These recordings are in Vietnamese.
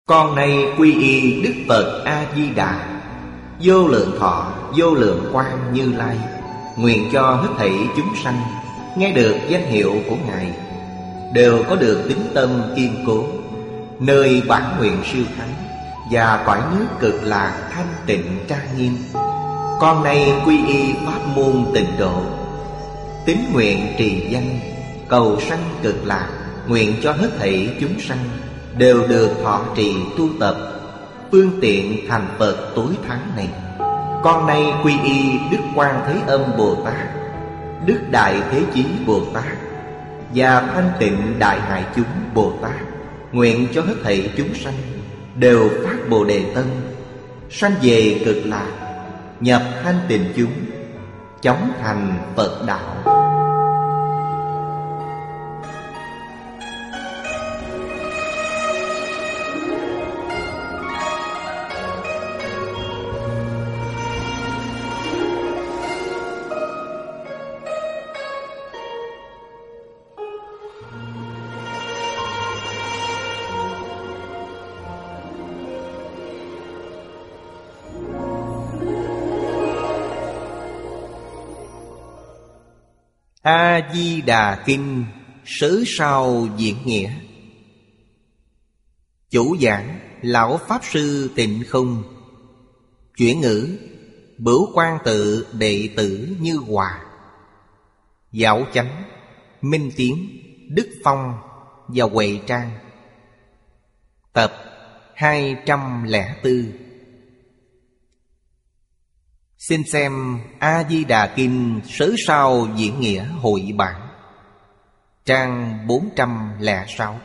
Con nay quy y Đức Phật A-di-đà, vô lượng thọ vô lượng quang Như Lai. Nguyện cho hết thảy chúng sanh nghe được danh hiệu của Ngài đều có được tín tâm kiên cố, nơi bản nguyện siêu thắng và cõi nước cực lạc thanh tịnh trang nghiêm. Con nay quy y pháp môn Tịnh độ, tín nguyện trì danh cầu sanh cực lạc. Nguyện cho hết thảy chúng sanh đều được thọ trì tu tập phương tiện thành Phật tối thắng này. Con nay quy y Đức Quan Thế Âm Bồ Tát, Đức Đại Thế Chí Bồ Tát và Thanh Tịnh Đại Hải Chúng Bồ Tát. Nguyện cho hết thảy chúng sanh đều phát Bồ Đề Tâm, sanh về cực lạc, nhập thanh tịnh chúng, chóng thành Phật đạo. A-di-đà Kinh Sớ Sao Diễn Nghĩa. Chủ giảng Lão Pháp Sư Tịnh Không. Chuyển ngữ Bửu Quan Tự đệ tử Như Hòa. Giáo chánh Minh Tiến, Đức Phong và Huệ Trang. Tập 204. Xin xem A-di-đà Kinh Sớ Sao Diễn Nghĩa hội bản, trang 406.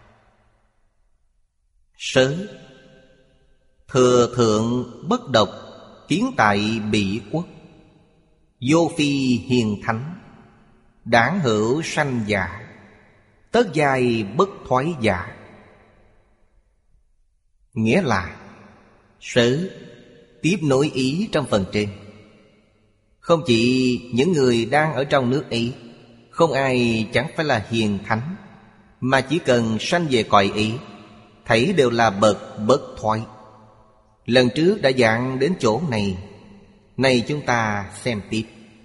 Sớ: thừa thượng bất độc, kiến tại Bỉ quốc. Vô phi hiền thánh, đảng hữu sanh giả. Tất giai bất thoái giả. Nghĩa là sớ tiếp nối ý trong phần trên. Không chỉ những người đang ở trong nước ấy, không ai chẳng phải là hiền thánh, mà chỉ cần sanh về cõi ấy, thảy đều là bậc bất thoái. Lần trước đã giảng đến chỗ này, nay chúng ta xem tiếp.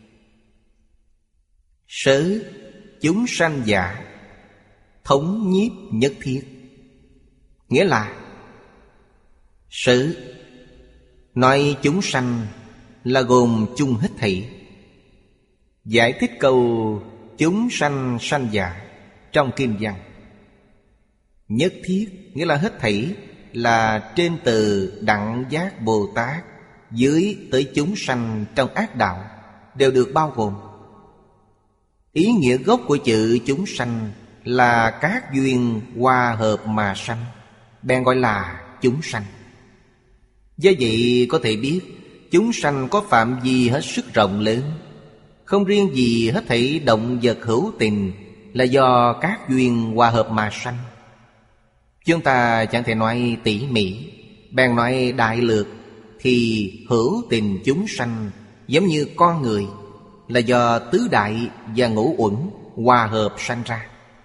Sớ chúng sanh giả, thống nhiếp nhất thiết. Nghĩa là sớ nói chúng sanh là gồm chung hết thảy. Giải thích câu chúng sanh sanh giả trong kinh văn. Nhất thiết nghĩa là hết thảy, là trên từ Đẳng Giác Bồ Tát dưới tới chúng sanh trong ác đạo đều được bao gồm. Ý nghĩa gốc của chữ chúng sanh là các duyên hòa hợp mà sanh, bèn gọi là chúng sanh. Do vậy có thể biết chúng sanh có phạm vi hết sức rộng lớn. Không riêng gì hết thảy động vật hữu tình là do các duyên hòa hợp mà sanh. Chúng ta chẳng thể nói tỉ mỉ, bèn nói đại lược, thì hữu tình chúng sanh giống như con người là do tứ đại và ngũ uẩn hòa hợp sanh ra.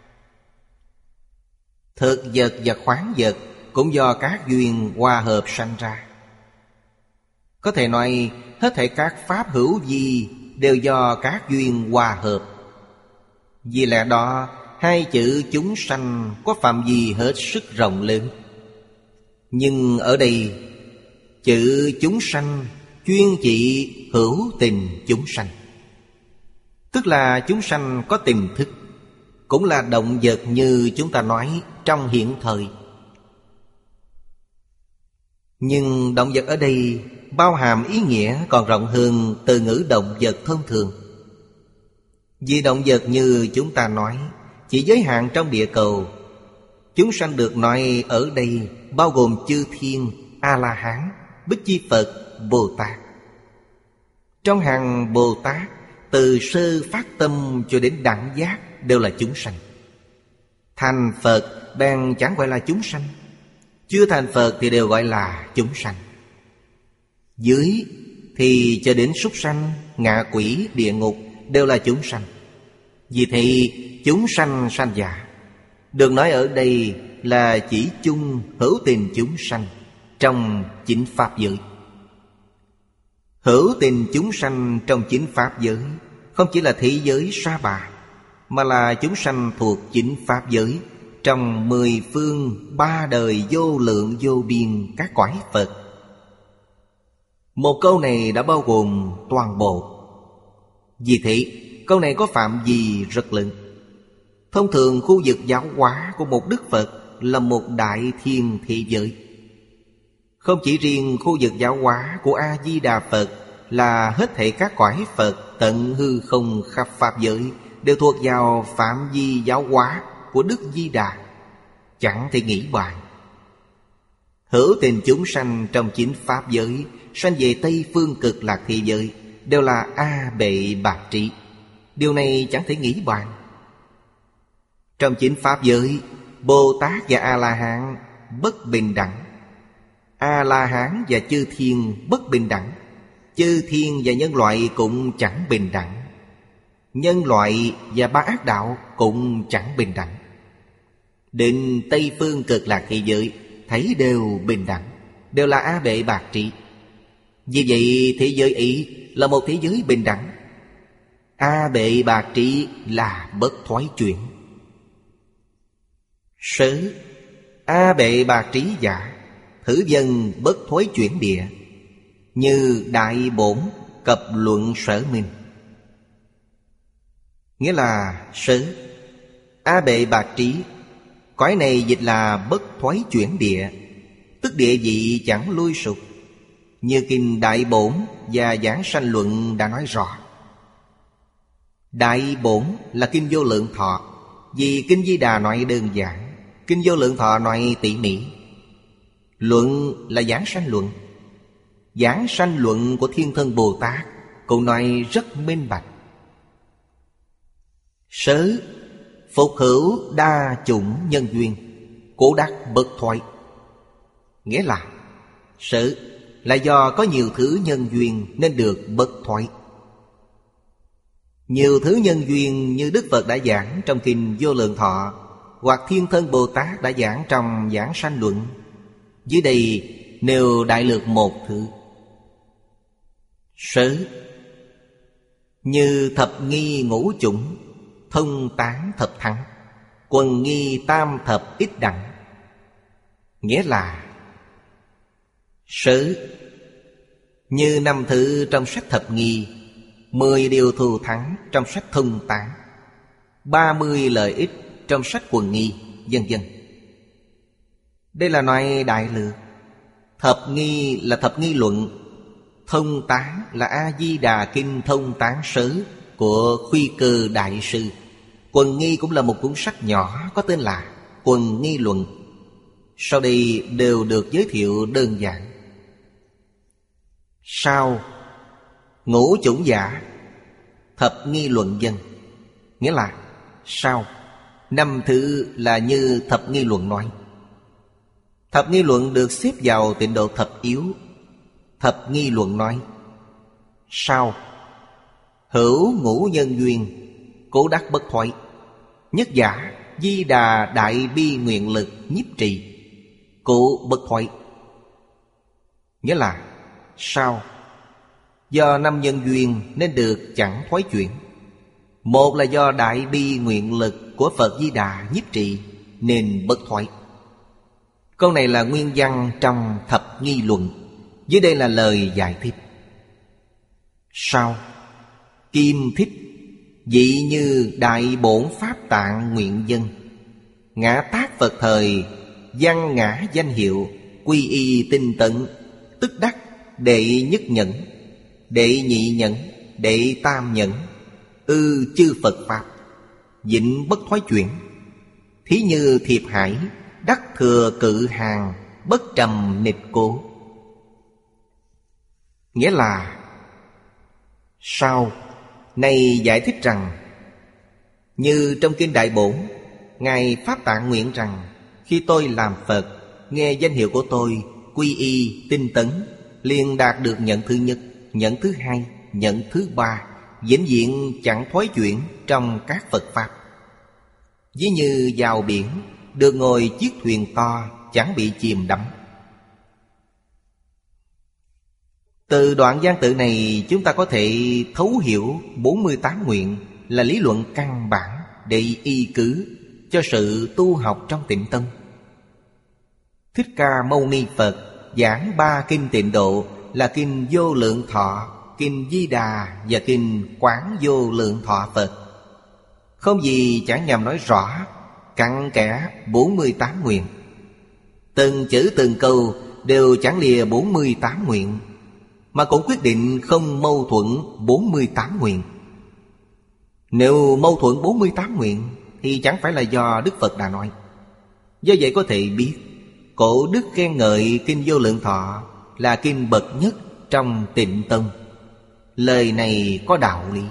Thực vật và khoáng vật cũng do các duyên hòa hợp sanh ra. Có thể nói hết thảy các pháp hữu vi đều do các duyên hòa hợp. Vì lẽ đó hai chữ chúng sanh có phạm vi hết sức rộng lớn. Nhưng ở đây chữ chúng sanh chuyên chỉ hữu tình chúng sanh, tức là chúng sanh có tiềm thức, cũng là động vật như chúng ta nói trong hiện thời. Nhưng động vật ở đây bao hàm ý nghĩa còn rộng hơn từ ngữ động vật thông thường. Vì động vật như chúng ta nói chỉ giới hạn trong địa cầu. Chúng sanh được nói ở đây bao gồm chư thiên, A-la-hán, Bích Chi Phật, Bồ Tát. Trong hàng Bồ Tát, từ sơ phát tâm cho đến đẳng giác đều là chúng sanh. Thành Phật bèn chẳng gọi là chúng sanh, chưa thành Phật thì đều gọi là chúng sanh. Dưới thì cho đến súc sanh, ngạ quỷ, địa ngục đều là chúng sanh. Vì thế chúng sanh sanh giả Được nói ở đây là chỉ chung hữu tình chúng sanh trong chính pháp giới. Hữu tình chúng sanh trong chính pháp giới không chỉ là thế giới sa bà, mà là chúng sanh thuộc chính pháp giới trong 10 phương 3 đời vô lượng vô biên các cõi Phật. Một câu này đã bao gồm toàn bộ. Vì thế, câu này có phạm vi rất lớn. Thông thường khu vực giáo hóa của một Đức Phật là một đại thiên thế giới. Không chỉ riêng khu vực giáo hóa của A-di-đà Phật là hết thảy các cõi Phật tận hư không khắp pháp giới đều thuộc vào phạm vi giáo hóa của Đức Di Đà, chẳng thể nghĩ bàn. Hữu tình chúng sanh trong chính pháp giới sanh về Tây Phương Cực Lạc thế giới đều là A Bệ Bạc Trí. Điều này chẳng thể nghĩ bàn. Trong chính pháp giới, Bồ Tát và A-la-hán bất bình đẳng, A-la-hán và chư thiên bất bình đẳng, chư thiên và nhân loại cũng chẳng bình đẳng, nhân loại và ba ác đạo cũng chẳng bình đẳng. Đến Tây Phương Cực Lạc thế giới thấy đều bình đẳng, đều là A Bệ Bạc Trí. Vì vậy thế giới ấy là một thế giới bình đẳng. A Bệ Bạc Trí là bất thoái chuyển. Sớ A Bệ Bạc Trí giả, thử dân bất thoái chuyển địa, như Đại Bổn Cập Luận Sở Minh. Nghĩa là sớ A Bệ Bạc Trí, cõi này dịch là bất thoái chuyển địa, tức địa vị chẳng lui sụp. Như kinh Đại Bổn và Giảng Sanh Luận đã nói rõ. Đại Bổn là kinh Vô Lượng Thọ, vì kinh Di Đà nói đơn giản, kinh Vô Lượng Thọ nói tỉ mỉ. Luận là Giảng Sanh Luận. Giảng Sanh Luận của Thiên Thân Bồ Tát cũng nói rất minh bạch. Sớ phục hữu đa chủng nhân duyên, cố đắc bất thoái. Nghĩa là sớ là do có nhiều thứ nhân duyên nên được bất thoái. Nhiều thứ nhân duyên như Đức Phật đã giảng trong kinh Vô Lượng Thọ, hoặc Thiên Thân Bồ Tát đã giảng trong Giảng Sanh Luận. Dưới đây nêu đại lược một thứ. Sớ như thập nghi ngũ chủng, thông tán thập thắng, quần nghi tam thập ích đẳng. Nghĩa là sớ như 5 thứ trong sách thập nghi, 10 điều thù thắng trong sách thông tán, 30 lợi ích trong sách quần nghi, vân vân. Đây là nói đại lược. Thập nghi là thập nghi luận, thông tán là A-di-đà kinh thông tán sớ của Khuy Cơ Đại Sư. Quần nghi cũng là một cuốn sách nhỏ có tên là Quần Nghi Luận. Sau đây đều được giới thiệu đơn giản. Sau ngũ chủng giả, thập nghi luận dân. Nghĩa là sau 5 thứ là như thập nghi luận nói. Thập nghi luận được xếp vào tịnh độ thập yếu. Thập nghi luận nói sau hữu ngũ nhân duyên, cố đắc bất thoái, nhất giả Di Đà đại bi nguyện lực nhiếp trì, cố bất thoái. Nghĩa là sau do 5 nhân duyên nên được chẳng thoái chuyển. Một là do đại bi nguyện lực của Phật Di Đà nhiếp trì nên bất thoái. Câu này là nguyên văn trong thập nghi luận. Dưới đây là lời giải thích. Sau kim thích vị như đại bổn pháp tạng nguyện dân, ngã tác Phật thời, văn ngã danh hiệu, quy y tinh tấn, tức đắc đệ nhất nhẫn, đệ nhị nhẫn, đệ tam nhẫn, ư chư Phật pháp, vĩnh bất thoái chuyển. Thí như thiệp hải, đắc thừa cự hàng, bất trầm nịch cố. Nghĩa là sau này giải thích rằng, như trong kinh Đại Bổn, Ngài Pháp Tạng nguyện rằng, khi tôi làm Phật, nghe danh hiệu của tôi, quy y, tinh tấn, liền đạt được nhận thứ nhất, nhận thứ hai, nhận thứ ba, vĩnh viễn chẳng thoái chuyển trong các Phật Pháp. ví như vào biển, được ngồi chiếc thuyền to, chẳng bị chìm đắm. Từ đoạn văn tự này chúng ta có thể thấu hiểu 48 nguyện là lý luận căn bản để y cứ cho sự tu học trong Tịnh Tông. Thích Ca Mâu Ni Phật giảng 3 kinh Tịnh Độ là kinh Vô Lượng Thọ, kinh Di Đà và kinh Quán Vô Lượng Thọ Phật. Không gì chẳng nhằm nói rõ cặn kẽ 48 nguyện. Từng chữ từng câu đều chẳng lìa 48 nguyện, mà cũng quyết định không mâu thuẫn 48 nguyện. Nếu mâu thuẫn 48 nguyện thì chẳng phải là do Đức Phật đã nói. Do vậy có thể biết Cổ đức khen ngợi kinh Vô Lượng Thọ là kinh bậc nhất trong Tịnh Tông. Lời này có đạo lý.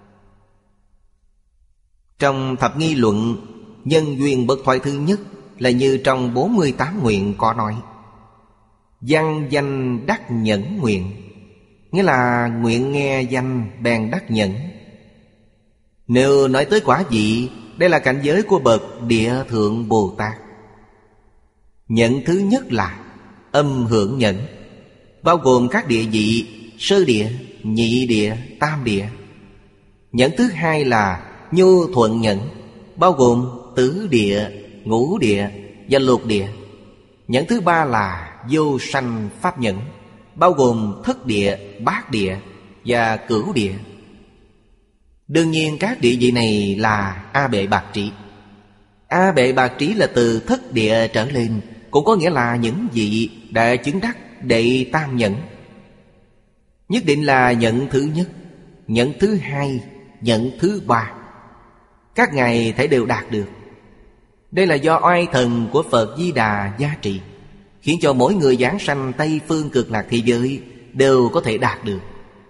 Trong Thập Nghi Luận, nhân duyên bất thoại thứ nhất là như trong 48 nguyện có nói: văn danh đắc nhẫn nguyện, nghĩa là nguyện nghe danh bèn đắc nhẫn. Nếu nói tới quả vị, đây là cảnh giới của bậc Địa Thượng Bồ Tát. Nhẫn thứ nhất là âm hưởng nhẫn, bao gồm các địa vị sơ địa, nhị địa, tam địa. Nhẫn thứ hai là nhu thuận nhẫn, bao gồm tứ địa, ngũ địa và lục địa. Nhẫn thứ ba là vô sanh pháp nhẫn, bao gồm thất địa, bát địa và cửu địa. Đương nhiên các địa vị này là A Bệ Bạc Trí. A Bệ Bạc Trí là từ thất địa trở lên, cũng có nghĩa là những vị đã chứng đắc đệ tam nhẫn. Nhất định là nhẫn thứ nhất, nhẫn thứ hai, nhẫn thứ ba. Các ngài thấy đều đạt được. Đây là do oai thần của Phật Di Đà gia trì, khiến cho mỗi người giảng sanh Tây Phương Cực Lạc thế giới đều có thể đạt được.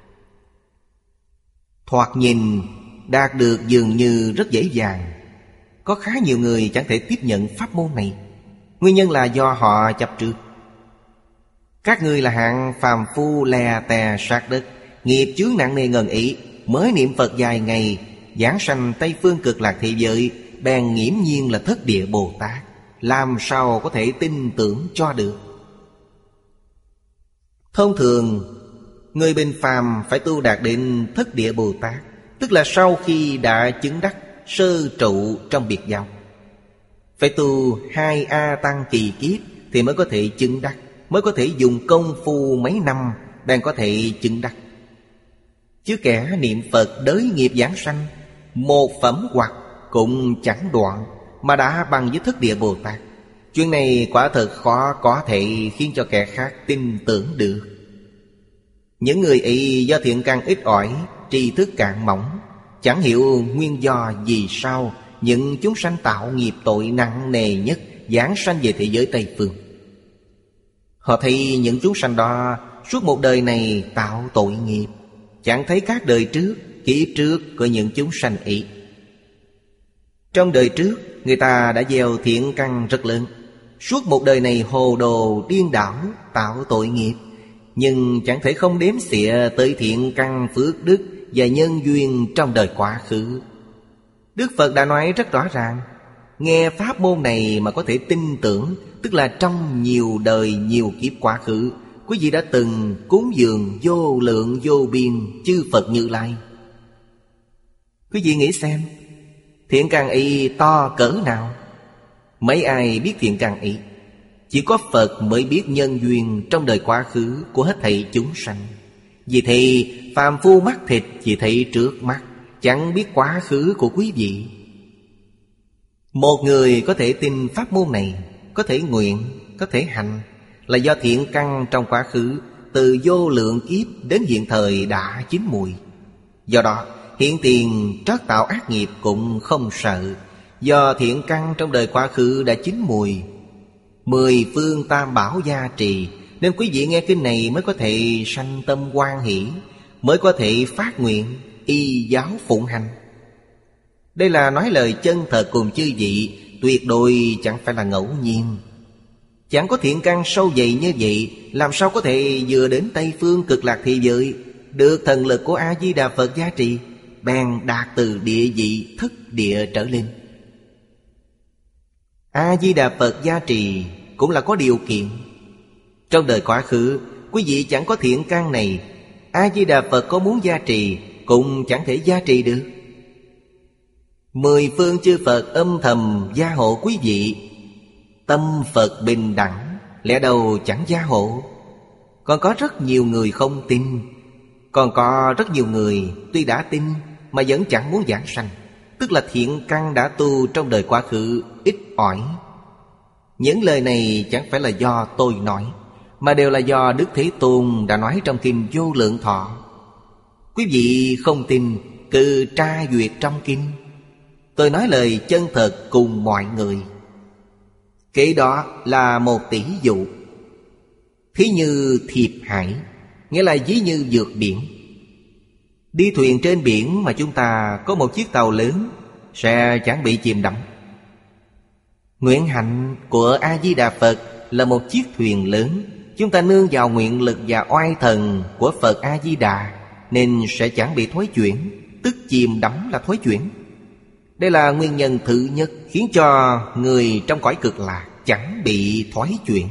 Thoạt nhìn đạt được dường như rất dễ dàng. Có khá nhiều người chẳng thể tiếp nhận pháp môn này. Nguyên nhân là do họ chấp trước. Các ngươi là hạng phàm phu lè tè sát đất, nghiệp chướng nặng nề ngần ý, mới niệm Phật vài ngày, giảng sanh Tây Phương Cực Lạc thế giới, bèn nghiễm nhiên là thất địa Bồ Tát. Làm sao có thể tin tưởng cho được? Thông thường người bình phàm phải tu đạt đến thất địa Bồ Tát, tức là sau khi đã chứng đắc sơ trụ trong biệt giáo. Phải tu 2 A Tăng kỳ kiếp thì mới có thể chứng đắc, mới có thể dùng công phu mấy năm bèn có thể chứng đắc. Chứ kẻ niệm Phật đới nghiệp giảng sanh, một phẩm hoặc cũng chẳng đoạn mà đã bằng với thất địa Bồ Tát. Chuyện này quả thật khó có thể khiến cho kẻ khác tin tưởng được. Những người ấy do thiện căn ít ỏi, tri thức cạn mỏng, chẳng hiểu nguyên do vì sao những chúng sanh tạo nghiệp tội nặng nề nhất giáng sanh về thế giới Tây Phương. Họ thấy những chúng sanh đó suốt một đời này tạo tội nghiệp, chẳng thấy các đời trước, kiếp trước của những chúng sanh ấy. Trong đời trước, người ta đã gieo thiện căn rất lớn, suốt một đời này hồ đồ điên đảo tạo tội nghiệp, nhưng chẳng thể không đếm xỉa tới thiện căn phước đức và nhân duyên trong đời quá khứ. Đức Phật đã nói rất rõ ràng, nghe pháp môn này mà có thể tin tưởng, tức là trong nhiều đời nhiều kiếp quá khứ, quý vị đã từng cúng dường vô lượng vô biên chư Phật Như Lai. Quý vị nghĩ xem, thiện căn ấy to cỡ nào? Mấy ai biết thiện căn ấy? Chỉ có Phật mới biết nhân duyên trong đời quá khứ của hết thảy chúng sanh. Vì thế phàm phu mắt thịt chỉ thấy trước mắt, chẳng biết quá khứ của quý vị. Một người có thể tin pháp môn này, có thể nguyện, có thể hành, là do thiện căn trong quá khứ từ vô lượng kiếp đến hiện thời đã chín mùi. Do đó hiện tiền trót tạo ác nghiệp cũng không sợ, do thiện căn trong đời quá khứ đã chín mùi. 10 phương tam bảo gia trì, nên quý vị nghe kinh này mới có thể sanh tâm hoan hỷ, mới có thể phát nguyện y giáo phụng hành. Đây là nói lời chân thật cùng chư vị, tuyệt đối chẳng phải là ngẫu nhiên. Chẳng có thiện căn sâu dày như vậy, làm sao có thể vừa đến Tây Phương Cực Lạc thế giới, được thần lực của A-di-đà Phật gia trì, bèn đạt từ địa vị thất địa trở lên. A-di-đà Phật gia trì cũng là có điều kiện. Trong đời quá khứ, quý vị chẳng có thiện căn này, A-di-đà Phật có muốn gia trì cũng chẳng thể gia trì được. 10 phương chư Phật âm thầm gia hộ quý vị, tâm Phật bình đẳng, lẽ đâu chẳng gia hộ. Còn có rất nhiều người không tin, còn có rất nhiều người tuy đã tin mà vẫn chẳng muốn giảng sanh, tức là thiện căn đã tu trong đời quá khứ ít ỏi. Những lời này chẳng phải là do tôi nói, mà đều là do Đức Thế Tôn đã nói trong Kinh Vô Lượng Thọ. Quý vị không tin, cứ tra duyệt trong kinh. Tôi nói lời chân thật cùng mọi người. Kế đó là một tỷ dụ. Thí như thiệp hải, nghĩa là ví như vượt biển. Đi thuyền trên biển mà chúng ta có một chiếc tàu lớn sẽ chẳng bị chìm đắm. Nguyện hạnh của A-di-đà Phật là một chiếc thuyền lớn. Chúng ta nương vào nguyện lực và oai thần của Phật A-di-đà nên sẽ chẳng bị thoái chuyển, tức chìm đắm là thoái chuyển. Đây là nguyên nhân thứ nhất khiến cho người trong cõi cực lạc chẳng bị thoái chuyển.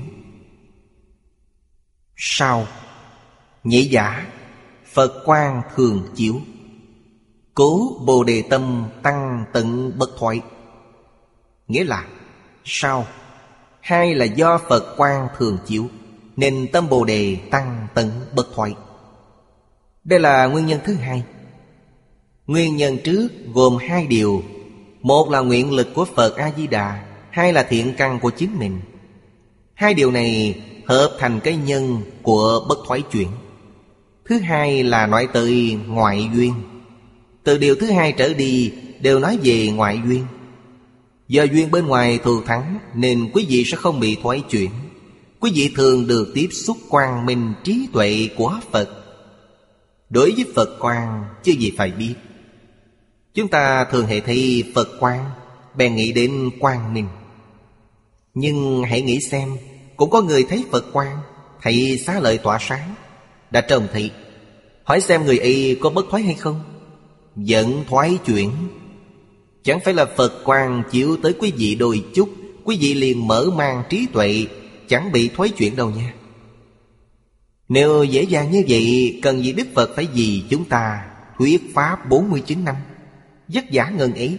Sau, nhị giả, Phật quang thường chiếu, cố Bồ Đề tâm tăng tận bất thoại. Nghĩa là sau, hai là do Phật quang thường chiếu nên tâm Bồ Đề tăng tận bất thoại. Đây là nguyên nhân thứ hai. Nguyên nhân trước gồm hai điều. Một là nguyện lực của Phật A-di-đà, hai là thiện căn của chính mình. Hai điều này hợp thành cái nhân của bất thoái chuyển. Thứ hai là nói tới ngoại duyên. Từ điều thứ hai trở đi đều nói về ngoại duyên. Do duyên bên ngoài thù thắng nên quý vị sẽ không bị thoái chuyển. Quý vị thường được tiếp xúc quang minh trí tuệ của Phật. Đối với Phật quang chứ gì phải biết. Chúng ta thường hệ thấy Phật quang bèn nghĩ đến quang minh. Nhưng hãy nghĩ xem, cũng có người thấy Phật quang, thấy xá lợi tỏa sáng, đã trông thấy. Hỏi xem người ấy có bất thoái hay không? Vẫn thoái chuyển. Chẳng phải là Phật quang chiếu tới quý vị đôi chút, quý vị liền mở mang trí tuệ, chẳng bị thoái chuyển đâu nha. Nếu dễ dàng như vậy, cần gì Đức Phật phải vì chúng ta thuyết pháp 49 năm, vất vả ngần ấy.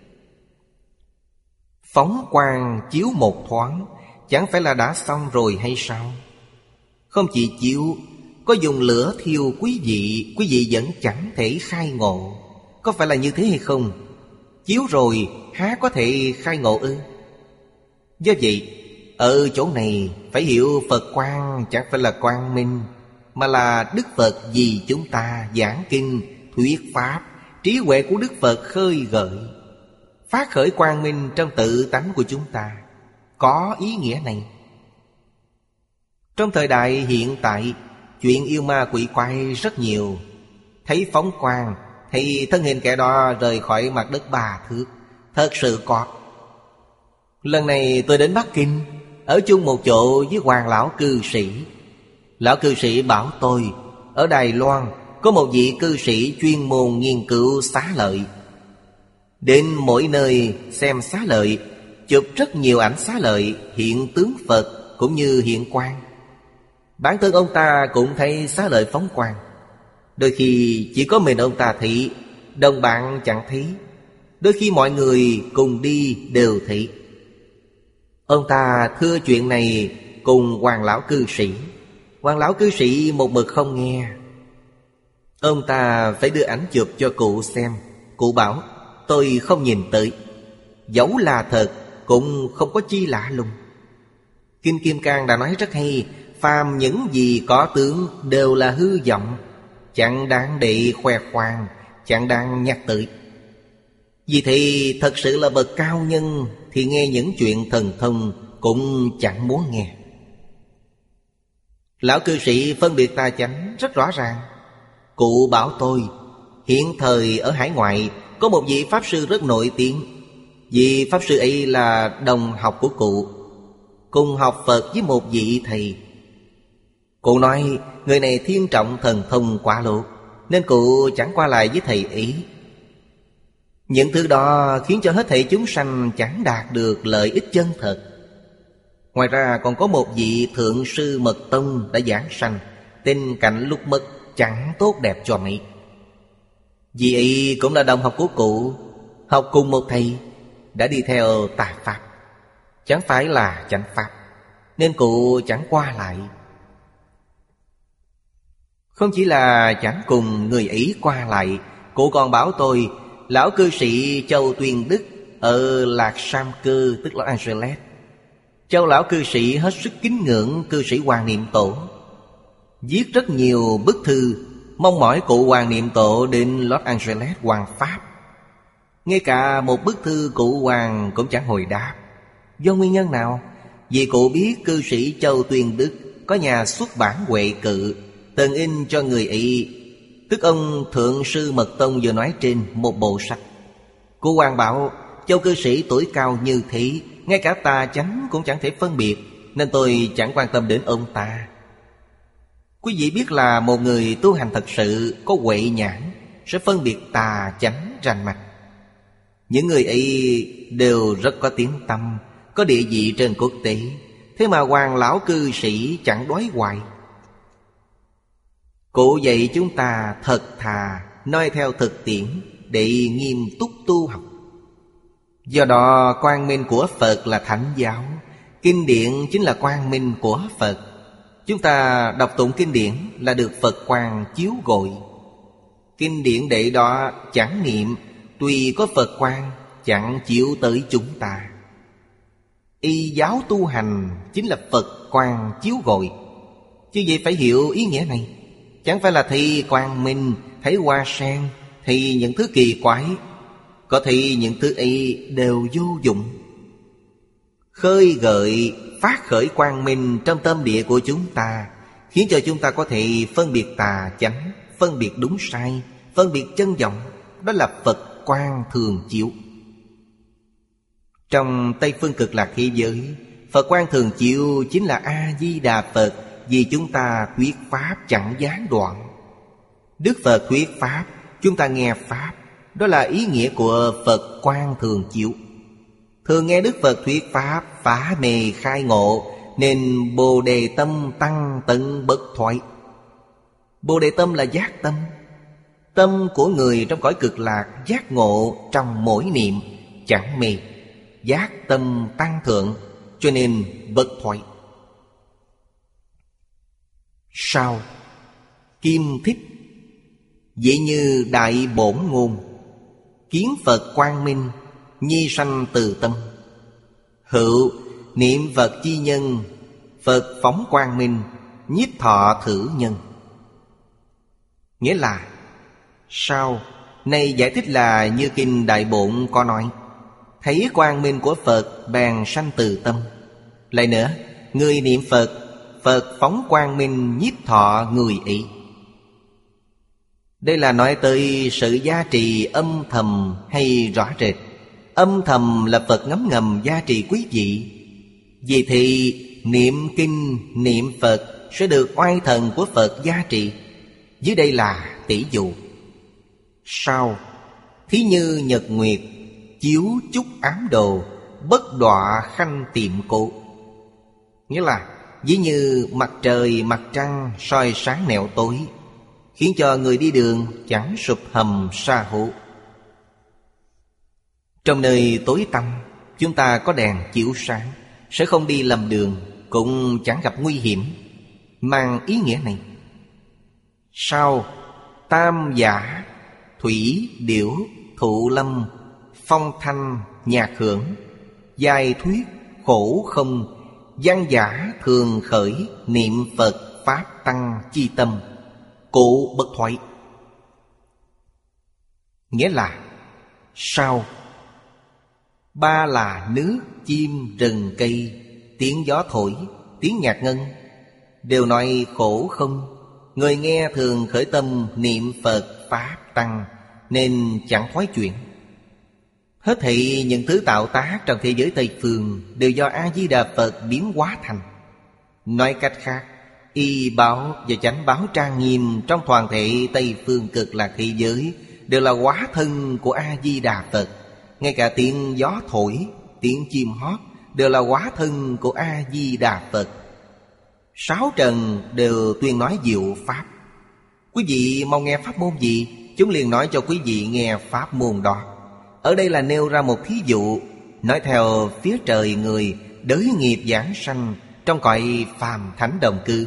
Phóng quang chiếu một thoáng, chẳng phải là đã xong rồi hay sao? Không chỉ chiếu, có dùng lửa thiêu quý vị vẫn chẳng thể khai ngộ. Có phải là như thế hay không? Chiếu rồi há có thể khai ngộ ư? Do vậy, ở chỗ này phải hiểu Phật quang chẳng phải là quang minh, mà là Đức Phật vì chúng ta giảng kinh, thuyết pháp, trí huệ của Đức Phật khơi gợi, phát khởi quang minh trong tự tánh của chúng ta. Có ý nghĩa này. Trong thời đại hiện tại, chuyện yêu ma quỷ quái rất nhiều. Thấy phóng quang, thấy thân hình kẻ đó rời khỏi mặt đất 3 thước. Thật sự có. Lần này tôi đến Bắc Kinh, ở chung một chỗ với Hoàng lão cư sĩ. Lão cư sĩ bảo tôi, ở Đài Loan có một vị cư sĩ chuyên môn nghiên cứu xá lợi. Đến mỗi nơi xem xá lợi, chụp rất nhiều ảnh xá lợi, hiện tướng Phật cũng như hiện quang. Bản thân ông ta cũng thấy xá lợi phóng quang. Đôi khi chỉ có mình ông ta thấy, đồng bạn chẳng thấy. Đôi khi mọi người cùng đi đều thấy. Ông ta thưa chuyện này cùng Hoàng lão cư sĩ. Hoàng lão cư sĩ một mực không nghe. Ông ta phải đưa ảnh chụp cho cụ xem. Cụ bảo tôi không nhìn tới, dẫu là thật cũng không có chi lạ lùng. Kinh Kim Cang đã nói rất hay, phàm những gì có tướng đều là hư vọng, chẳng đáng để khoe khoang, chẳng đáng nhắc tới. Vì thế thật sự là bậc cao nhân thì nghe những chuyện thần thông cũng chẳng muốn nghe. Lão cư sĩ phân biệt tà chánh rất rõ ràng. Cụ bảo tôi, hiện thời ở hải ngoại có một vị Pháp Sư rất nổi tiếng. Vị Pháp Sư ấy là đồng học của cụ, cùng học Phật với một vị thầy. Cụ nói người này thiên trọng thần thông quả lộ, nên cụ chẳng qua lại với thầy ấy. Những thứ đó khiến cho hết thảy chúng sanh chẳng đạt được lợi ích chân thật. Ngoài ra còn có một vị Thượng Sư Mật Tông đã giảng sanh, tình cảnh lúc mất chẳng tốt đẹp cho mấy. Vị ấy cũng là đồng học của cụ, học cùng một thầy, đã đi theo tà pháp, chẳng phải là chánh pháp, nên cụ chẳng qua lại. Không chỉ là chẳng cùng người ấy qua lại, cụ còn bảo tôi lão cư sĩ Châu Tuyên Đức ở Lạc Sam Cư, tức Los Angeles. Châu lão cư sĩ hết sức kính ngưỡng cư sĩ Hoàng Niệm Tổ, viết rất nhiều bức thư mong mỏi cụ Hoàng Niệm Tổ đến Los Angeles hoằng pháp. Ngay cả một bức thư cụ Hoàng cũng chẳng hồi đáp. Do nguyên nhân nào? Vì cụ biết cư sĩ Châu Tuyên Đức có nhà xuất bản Huệ Cự, từng in cho người ấy, tức ông Thượng Sư Mật Tông vừa nói trên, một bộ sách. Cụ Hoàng bảo Châu cư sĩ tuổi cao như thế, ngay cả tà chánh cũng chẳng thể phân biệt, nên tôi chẳng quan tâm đến ông ta. Quý vị biết là một người tu hành thật sự có huệ nhãn sẽ phân biệt tà chánh rành mạch. Những người ấy đều rất có tiếng tăm, có địa vị trên quốc tế, thế mà Hoàng lão cư sĩ chẳng đói hoài. Cụ dạy chúng ta thật thà, noi theo thực tiễn để nghiêm túc tu học. Do đó quang minh của Phật là thánh giáo, kinh điển chính là quang minh của Phật. Chúng ta đọc tụng kinh điển là được Phật quang chiếu rọi. Kinh điển đệ đó chẳng niệm, tuy có Phật quang chẳng chiếu tới chúng ta. Y giáo tu hành chính là Phật quang chiếu rọi. Chứ vậy phải hiểu ý nghĩa này. Chẳng phải là thị quang minh, thấy hoa sen, thì những thứ kỳ quái. Có thị những thứ ấy đều vô dụng. Khơi gợi, phát khởi quang minh trong tâm địa của chúng ta, khiến cho chúng ta có thể phân biệt tà chánh, phân biệt đúng sai, phân biệt chân vọng. Đó là Phật quang thường chiếu. Trong Tây Phương Cực Lạc thế giới, Phật quang thường chiếu chính là A-di-đà Phật. Vì chúng ta thuyết pháp chẳng gián đoạn. Đức Phật thuyết pháp, chúng ta nghe pháp. Đó là ý nghĩa của Phật quang thường chiếu. Thường nghe Đức Phật thuyết pháp, phá mê khai ngộ, nên Bồ Đề tâm tăng tận bất thoại. Bồ Đề tâm là giác tâm. Tâm của người trong cõi cực lạc giác ngộ trong mỗi niệm, chẳng mê. Giác tâm tăng thượng, cho nên bất thoại. Sao? Kim thích. Vậy như đại bổn ngôn, kiến Phật quang minh, nhi sanh từ tâm. Hữu niệm Phật chi nhân, Phật phóng quang minh, nhiếp thọ thử nhân. Nghĩa là sao? Này giải thích là như kinh Đại Bổn có nói, thấy quang minh của Phật bèn sanh từ tâm. Lại nữa, người niệm Phật, Phật phóng quang minh nhiếp thọ người ấy. Đây là nói tới sự gia trì âm thầm hay rõ rệt. Âm thầm là Phật ngấm ngầm gia trì quý vị. Vì thì niệm kinh, niệm Phật sẽ được oai thần của Phật gia trì. Dưới đây là tỷ dụ. Sao? Thí như nhật nguyệt, chiếu chúc ám đồ, bất đọa khanh tiệm cố. Nghĩa là ví như mặt trời, mặt trăng soi sáng nẻo tối, khiến cho người đi đường chẳng sụp hầm sa hố. Trong nơi tối tăm, chúng ta có đèn chiếu sáng, sẽ không đi lầm đường, cũng chẳng gặp nguy hiểm. Mang ý nghĩa này. Sao? Tam giả, thủy, điểu, thụ lâm, phong thanh, nhạc hưởng, giai thuyết, khổ không, văn giả thường khởi, niệm Phật Pháp Tăng chi tâm, cụ bất thoại. Nghĩa là sao? Ba là nước, chim, rừng, cây, tiếng gió thổi, tiếng nhạc ngân, đều nói khổ không. Người nghe thường khởi tâm niệm Phật Pháp Tăng, nên chẳng thoái chuyển. Hết thảy những thứ tạo tác trong thế giới Tây Phương đều do A-di-đà Phật biến hóa thành. Nói cách khác, y báo và chánh báo trang nghiêm trong toàn thể Tây Phương Cực Lạc thế giới đều là hóa thân của A-di-đà Phật. Ngay cả tiếng gió thổi, tiếng chim hót đều là hóa thân của A-di-đà Phật. Sáu trần đều tuyên nói diệu pháp. Quý vị mong nghe pháp môn gì, chúng liền nói cho quý vị nghe pháp môn đó. Ở đây là nêu ra một thí dụ, nói theo phía trời người đới nghiệp giảng sanh trong cõi phàm thánh đồng cư.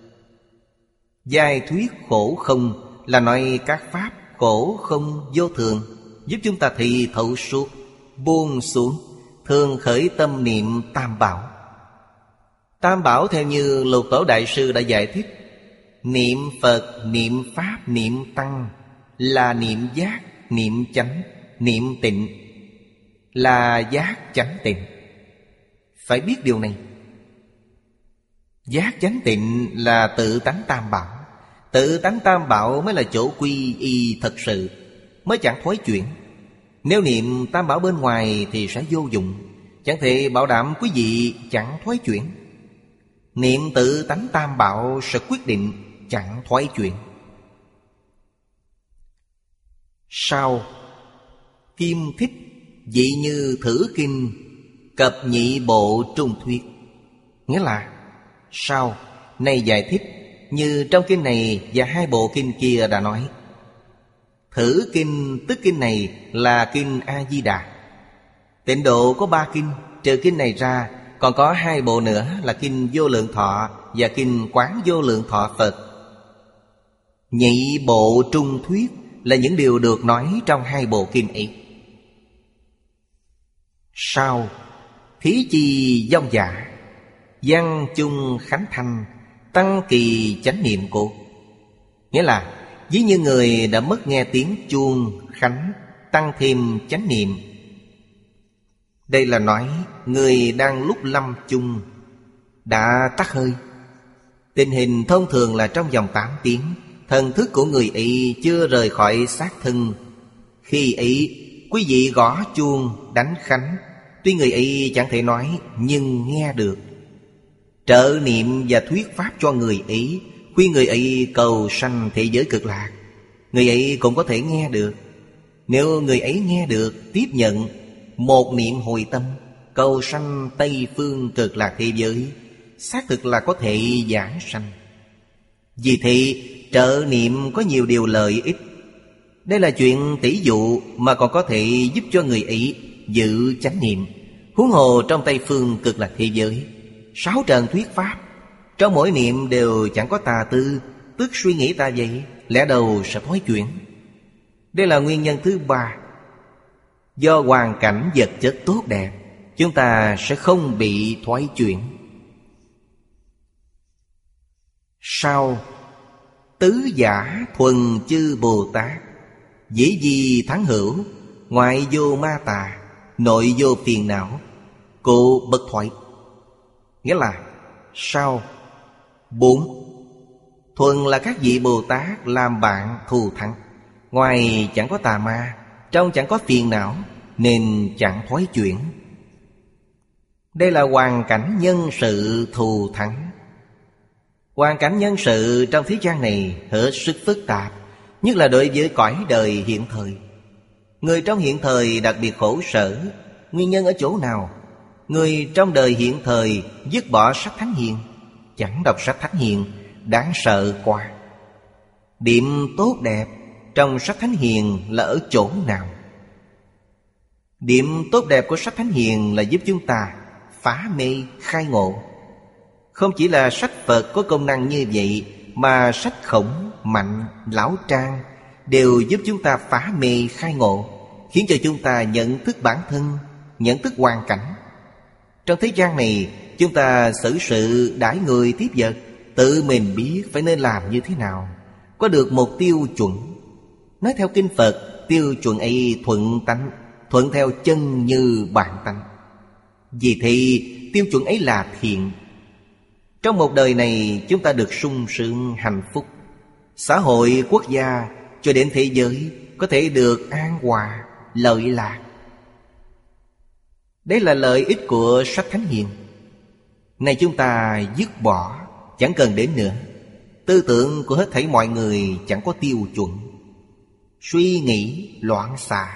Giai thuyết khổ không là nói các pháp khổ không vô thường, giúp chúng ta thị thấu suốt, buông xuống, thường khởi tâm niệm tam bảo. Tam bảo theo như Lục Tổ Đại Sư đã giải thích: niệm Phật, niệm Pháp, niệm Tăng là niệm giác, niệm chánh, niệm tịnh là giác chánh tịnh. Phải biết điều này. Giác chánh tịnh là tự tánh tam bảo. Tự tánh tam bảo mới là chỗ quy y thật sự, mới chẳng thoái chuyển. Nếu niệm tam bảo bên ngoài thì sẽ vô dụng, chẳng thể bảo đảm quý vị chẳng thoái chuyển. Niệm tự tánh tam bảo sẽ quyết định chẳng thoái chuyển. Sau Kim thích dị như thử kinh, cập nhị bộ trung thuyết. Nghĩa là sau này giải thích như trong kinh này và hai bộ kinh kia đã nói. Thử kinh tức kinh này là kinh A-di-đà. Tịnh độ có 3 kinh, trừ kinh này ra còn có 2 bộ nữa là kinh Vô Lượng Thọ và kinh Quán Vô Lượng Thọ Phật. Nhị bộ trung thuyết là những điều được nói trong 2 bộ kinh ấy. Sau thí chi vong giả, văn chung khánh thanh, tăng kỳ chánh niệm cốt. Nghĩa là ví như người đã mất nghe tiếng chuông khánh, tăng thêm chánh niệm. Đây là nói người đang lúc lâm chung đã tắt hơi. Tình hình thông thường là trong vòng 8 tiếng thần thức của người ấy chưa rời khỏi xác thân. Khi ấy quý vị gõ chuông đánh khánh, tuy người ấy chẳng thể nói nhưng nghe được. Trợ niệm và thuyết pháp cho người ấy, khuyên người ấy cầu sanh thế giới cực lạc, người ấy cũng có thể nghe được. Nếu người ấy nghe được, tiếp nhận, một niệm hồi tâm, cầu sanh Tây Phương cực lạc thế giới, xác thực là có thể giảng sanh. Vì thế trợ niệm có nhiều điều lợi ích. Đây là chuyện tỷ dụ mà còn có thể giúp cho người ấy giữ chánh niệm. Huống hồ trong Tây Phương cực lạc thế giới, 6 trần thuyết pháp, trong mỗi niệm đều chẳng có tà tư, tức suy nghĩ ta vậy, lẽ đầu sẽ thoái chuyển. Đây là nguyên nhân thứ 3. Do hoàn cảnh vật chất tốt đẹp, chúng ta sẽ không bị thoái chuyển. Sau tứ giả thuần chư Bồ Tát, dĩ di thắng hữu, ngoại vô ma tà, nội vô phiền não, cụ bất thoại. Nghĩa là sau 4. Thuần là các vị Bồ Tát làm bạn thù thắng, ngoài chẳng có tà ma, trong chẳng có phiền não, nên chẳng thoái chuyển. Đây là hoàn cảnh nhân sự thù thắng. Hoàn cảnh nhân sự trong thế gian này hết sức phức tạp, nhất là đối với cõi đời hiện thời. Người trong hiện thời đặc biệt khổ sở. Nguyên nhân ở chỗ nào? Người trong đời hiện thời dứt bỏ sách Thánh Hiền, chẳng đọc sách Thánh Hiền, đáng sợ quá. Điểm tốt đẹp trong sách Thánh Hiền là ở chỗ nào? Điểm tốt đẹp của sách Thánh Hiền là giúp chúng ta phá mê khai ngộ. Không chỉ là sách Phật có công năng như vậy, mà sách Khổng, Mạnh, Lão Trang đều giúp chúng ta phá mê khai ngộ, khiến cho chúng ta nhận thức bản thân, nhận thức hoàn cảnh. Trong thế gian này, chúng ta xử sự đãi người tiếp vật, tự mình biết phải nên làm như thế nào, có được một tiêu chuẩn. Nói theo kinh Phật, tiêu chuẩn ấy thuận tánh, thuận theo chân như bản tánh. Vì thế tiêu chuẩn ấy là thiện. Trong một đời này chúng ta được sung sướng hạnh phúc, xã hội quốc gia cho đến thế giới có thể được an hòa, lợi lạc. Đấy là lợi ích của sách Thánh Hiền. Này chúng ta dứt bỏ, chẳng cần đến nữa. Tư tưởng của hết thảy mọi người chẳng có tiêu chuẩn. suy nghĩ loạn xạ.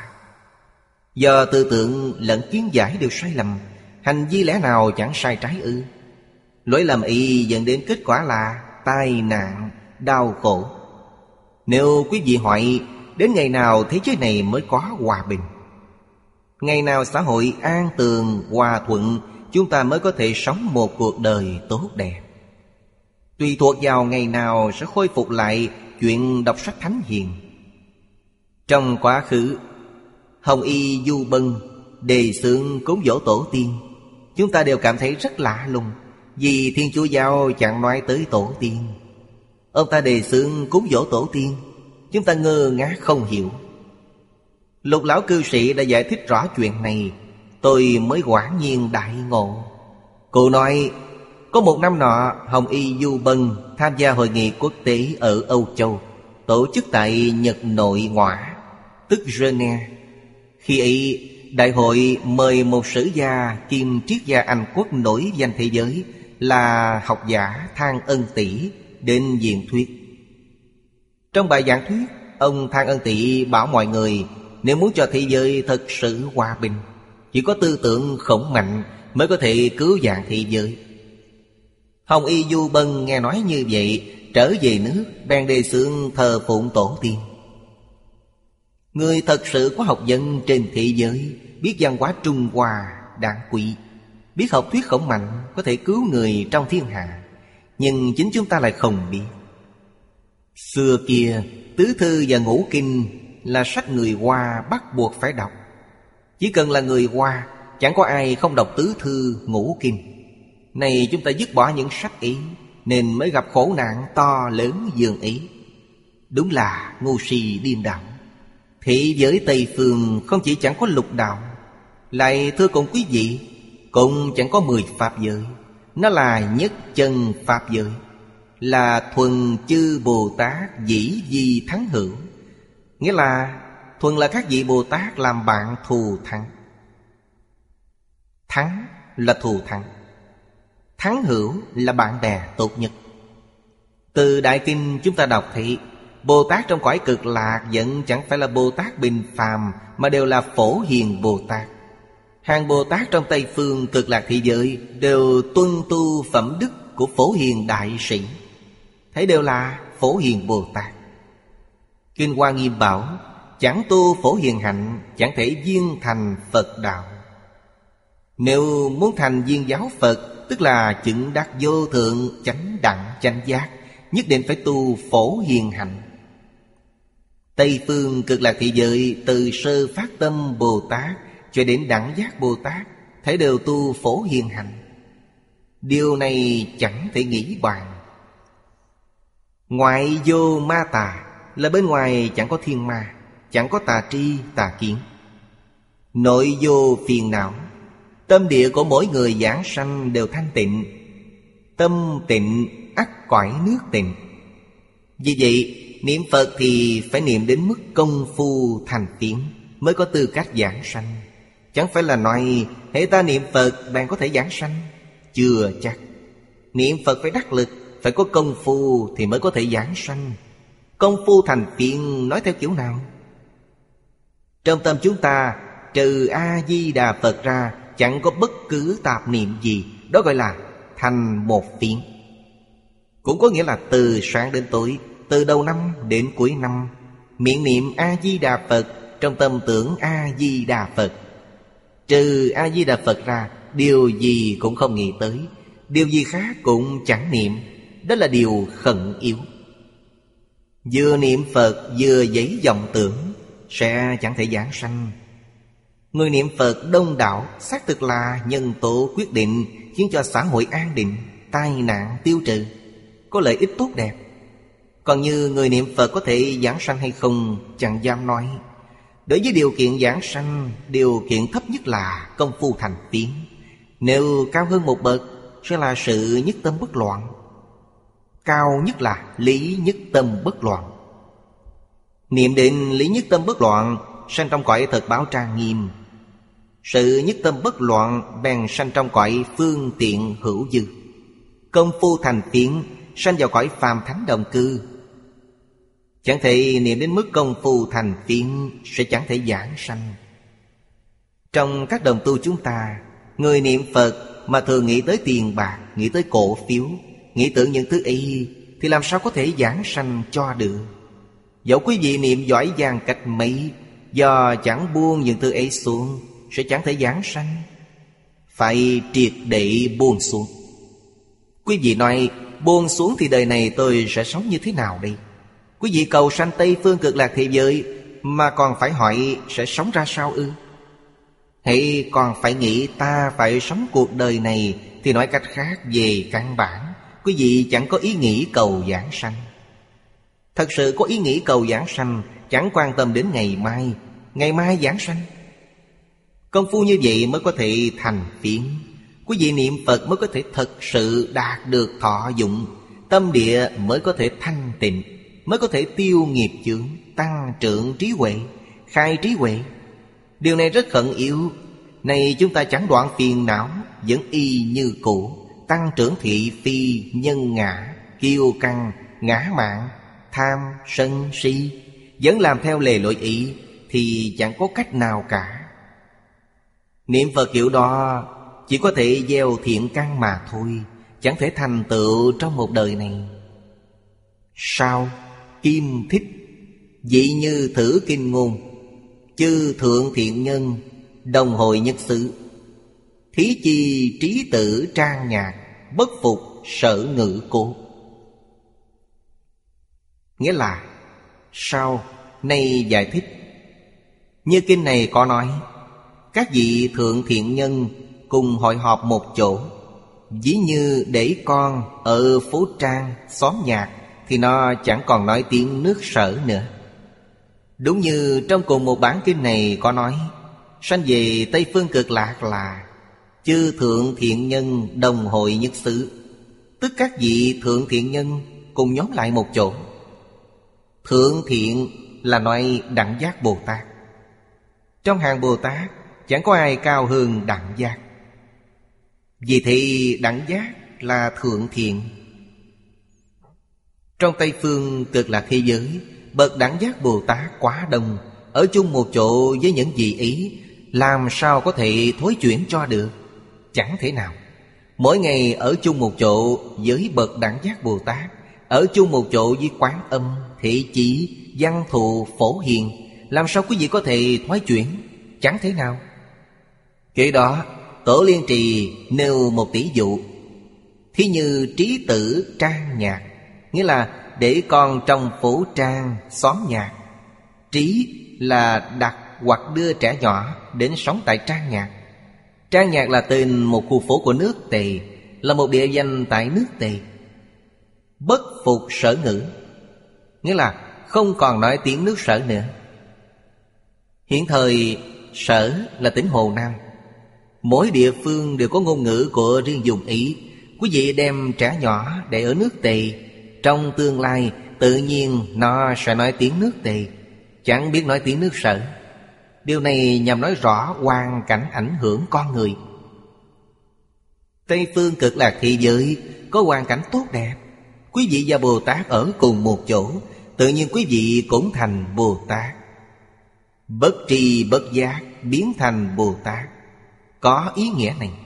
Do tư tưởng lẫn kiến giải đều sai lầm, hành vi lẽ nào chẳng sai trái ư? Lỗi lầm ý dẫn đến kết quả là tai nạn, đau khổ. Nếu quý vị hỏi đến ngày nào thế giới này mới có hòa bình, ngày nào xã hội an tường, hòa thuận, chúng ta mới có thể sống một cuộc đời tốt đẹp. Tùy thuộc vào ngày nào sẽ khôi phục lại chuyện đọc sách thánh hiền. Trong quá khứ, Hồng Y Du Bân đề xướng cúng dỗ tổ tiên, chúng ta đều cảm thấy rất lạ lùng, vì Thiên Chúa Giáo chẳng nói tới tổ tiên. Ông ta đề xướng cúng dỗ tổ tiên, chúng ta ngơ ngác không hiểu. Lục lão cư sĩ đã giải thích rõ chuyện này, tôi mới quả nhiên đại ngộ. Cụ nói, có một năm nọ, Hồng Y Du Bân tham gia hội nghị quốc tế ở Âu Châu, tổ chức tại Nhật Nội Ngoại, tức Geneva. Khi ấy, đại hội mời một sử gia kiêm triết gia Anh quốc nổi danh thế giới là học giả Thang Ân Tỷ đến diễn thuyết. Trong bài giảng thuyết, ông Thang Ân Tỷ bảo mọi người nếu muốn cho thế giới thật sự hòa bình, chỉ có tư tưởng khổng mạnh mới có thể cứu vãn thế giới. Hồng Y Du Bân nghe nói như vậy, trở về nước bèn đề xướng thờ phụng tổ tiên. Người thật sự có học vấn trên thế giới, biết văn hóa Trung Hoa đáng quý, biết học thuyết khổng mạnh có thể cứu người trong thiên hạ, nhưng chính chúng ta lại không biết. Xưa kia, Tứ Thư và Ngũ Kinh là sách người Hoa bắt buộc phải đọc. Chỉ cần là người Hoa, chẳng có ai không đọc Tứ Thư Ngũ Kinh. Này chúng ta dứt bỏ những sách ấy, nên mới gặp khổ nạn to lớn dường ấy. Đúng là ngu si điên đảo. Thế giới Tây Phương không chỉ chẳng có lục đạo, lại thưa cùng quý vị, cũng chẳng có 10 pháp giới. Nó là nhất chân pháp giới, là thuần chư Bồ Tát dĩ di thắng hữu. Nghĩa là thuần là các vị Bồ Tát làm bạn thù thắng. Thắng là thù thắng, thắng hữu là bạn bè tốt nhất. Từ Đại Kinh chúng ta đọc thấy Bồ Tát trong cõi cực lạc vẫn chẳng phải là Bồ Tát bình phàm, mà đều là Phổ Hiền Bồ Tát. Hàng Bồ Tát trong Tây Phương cực lạc thế giới đều tuân tu phẩm đức của Phổ Hiền Đại Sĩ, thấy đều là Phổ Hiền Bồ Tát. Kinh Hoa Nghiêm bảo, chẳng tu Phổ Hiền hạnh, chẳng thể viên thành Phật đạo. Nếu muốn thành viên giáo Phật, tức là chứng đắc vô thượng chánh đẳng chánh giác, nhất định phải tu Phổ Hiền hạnh. Tây Phương cực lạc thế giới từ sơ phát tâm Bồ Tát cho đến đẳng giác Bồ Tát, thấy đều tu Phổ Hiền hạnh. Điều này chẳng thể nghĩ bàn. Ngoại vô ma tà là bên ngoài chẳng có thiên ma, chẳng có tà tri tà kiến. Nội vô phiền não, tâm địa của mỗi người giảng sanh đều thanh tịnh. Tâm tịnh ắt cõi nước tịnh. Vì vậy niệm Phật thì phải niệm đến mức công phu thành tiếng mới có tư cách giảng sanh. Chẳng phải là nói hễ ta niệm Phật bạn có thể giảng sanh. Chưa chắc. Niệm Phật phải đắc lực, phải có công phu thì mới có thể giảng sanh. Công phu thành tiếng nói theo kiểu nào? Trong tâm chúng ta trừ A-di-đà Phật ra chẳng có bất cứ tạp niệm gì, đó gọi là thành một phiến. Cũng có nghĩa là từ sáng đến tối, từ đầu năm đến cuối năm, miệng niệm A-di-đà Phật, trong tâm tưởng A-di-đà Phật. Trừ A-di-đà Phật ra, điều gì cũng không nghĩ tới, điều gì khác cũng chẳng niệm. Đó là điều khẩn yếu. Vừa niệm Phật vừa giấy vọng tưởng sẽ chẳng thể giảng sanh. Người niệm Phật đông đảo xác thực là nhân tố quyết định khiến cho xã hội an định, tai nạn tiêu trừ, có lợi ích tốt đẹp. Còn như người niệm Phật có thể giảng sanh hay không chẳng dám nói. Đối với điều kiện giảng sanh, điều kiện thấp nhất là công phu thành tiếng. Nếu cao hơn một bậc sẽ là sự nhất tâm bất loạn. Cao nhất là lý nhất tâm bất loạn. Niệm đến lý nhất tâm bất loạn, sanh trong cõi thật báo trang nghiêm. Sự nhất tâm bất loạn bèn sanh trong cõi phương tiện hữu dư. Công phu thành tiếng sanh vào cõi phàm thánh đồng cư. Chẳng thể niệm đến mức công phu thành phiến, sẽ chẳng thể giảng sanh. Trong các đồng tu chúng ta, người niệm Phật mà thường nghĩ tới tiền bạc, nghĩ tới cổ phiếu, nghĩ tưởng những thứ ấy, thì làm sao có thể giảng sanh cho được. Dẫu quý vị niệm giỏi giang cách mấy, do chẳng buông những thứ ấy xuống, sẽ chẳng thể giảng sanh. Phải triệt để buông xuống. Quý vị nói buông xuống thì đời này tôi sẽ sống như thế nào đây? Quý vị cầu sanh Tây Phương Cực Lạc thế giới mà còn phải hỏi sẽ sống ra sao ư? Hay còn phải nghĩ ta phải sống cuộc đời này, thì nói cách khác, về căn bản quý vị chẳng có ý nghĩ cầu giảng sanh. Thật sự có ý nghĩ cầu giảng sanh, chẳng quan tâm đến ngày mai giảng sanh. Công phu như vậy mới có thể thành phiến. Quý vị niệm Phật mới có thể thật sự đạt được thọ dụng. Tâm địa mới có thể thanh tịnh, mới có thể tiêu nghiệp chướng, tăng trưởng trí huệ, khai trí huệ. Điều này rất khẩn yếu. Này chúng ta chẳng đoạn phiền não, vẫn y như cũ. Tăng trưởng thị phi, nhân ngã, kiêu căng, ngã mạn, tham, sân, si, vẫn làm theo lề lối ý, thì chẳng có cách nào cả. Niệm Phật kiểu đó chỉ có thể gieo thiện căn mà thôi, chẳng thể thành tựu trong một đời này. Sao? Kim thích dị như thử kinh ngôn, chư thượng thiện nhân đồng hội nhất xứ, thí chi trí tử trang nhạc, bất phục sở ngữ cố. Nghĩa là sao? Nay giải thích. Như kinh này có nói, các vị thượng thiện nhân cùng hội họp một chỗ. Ví như để con ở phố Trang, xóm nhạc, thì nó chẳng còn nói tiếng nước Sở nữa. Đúng như trong cùng một bản kinh này có nói, sanh về Tây Phương Cực Lạc là chư thượng thiện nhân đồng hội nhất xứ, tức các vị thượng thiện nhân cùng nhóm lại một chỗ. Thượng thiện là nói Đẳng Giác Bồ Tát. Trong hàng Bồ Tát chẳng có ai cao hơn Đẳng Giác. Vì thì Đẳng Giác là thượng thiện. Trong Tây Phương Cực Lạc thế giới, bậc Đẳng Giác Bồ Tát quá đông, ở chung một chỗ với những vị ý, làm sao có thể thối chuyển cho được? Chẳng thể nào. Mỗi ngày ở chung một chỗ với bậc Đẳng Giác Bồ Tát, ở chung một chỗ với Quán Âm, Thị Chỉ, Văn Thù, Phổ Hiền, làm sao quý vị có thể thoái chuyển? Chẳng thể nào. Kế đó Tổ Liên Trì nêu một tỷ dụ. Thí như trí tử trang nhạc, nghĩa là để con trong phố trang, xóm nhạc. Trí là đặt hoặc đưa trẻ nhỏ đến sống tại Trang Nhạc. Trang Nhạc là tên một khu phố của nước Tề, là một địa danh tại nước Tề. Bất phục sở ngữ, nghĩa là không còn nói tiếng nước Sở nữa. Hiện thời Sở là tỉnh Hồ Nam. Mỗi địa phương đều có ngôn ngữ của riêng dùng ý. Quý vị đem trẻ nhỏ để ở nước Tề, trong tương lai tự nhiên nó sẽ nói tiếng nước Tề, chẳng biết nói tiếng nước Sở. Điều này nhằm nói rõ hoàn cảnh ảnh hưởng con người. Tây Phương Cực Lạc thế giới có hoàn cảnh tốt đẹp. Quý vị và Bồ Tát ở cùng một chỗ, tự nhiên quý vị cũng thành Bồ Tát. Bất tri bất giác biến thành Bồ Tát, có ý nghĩa này.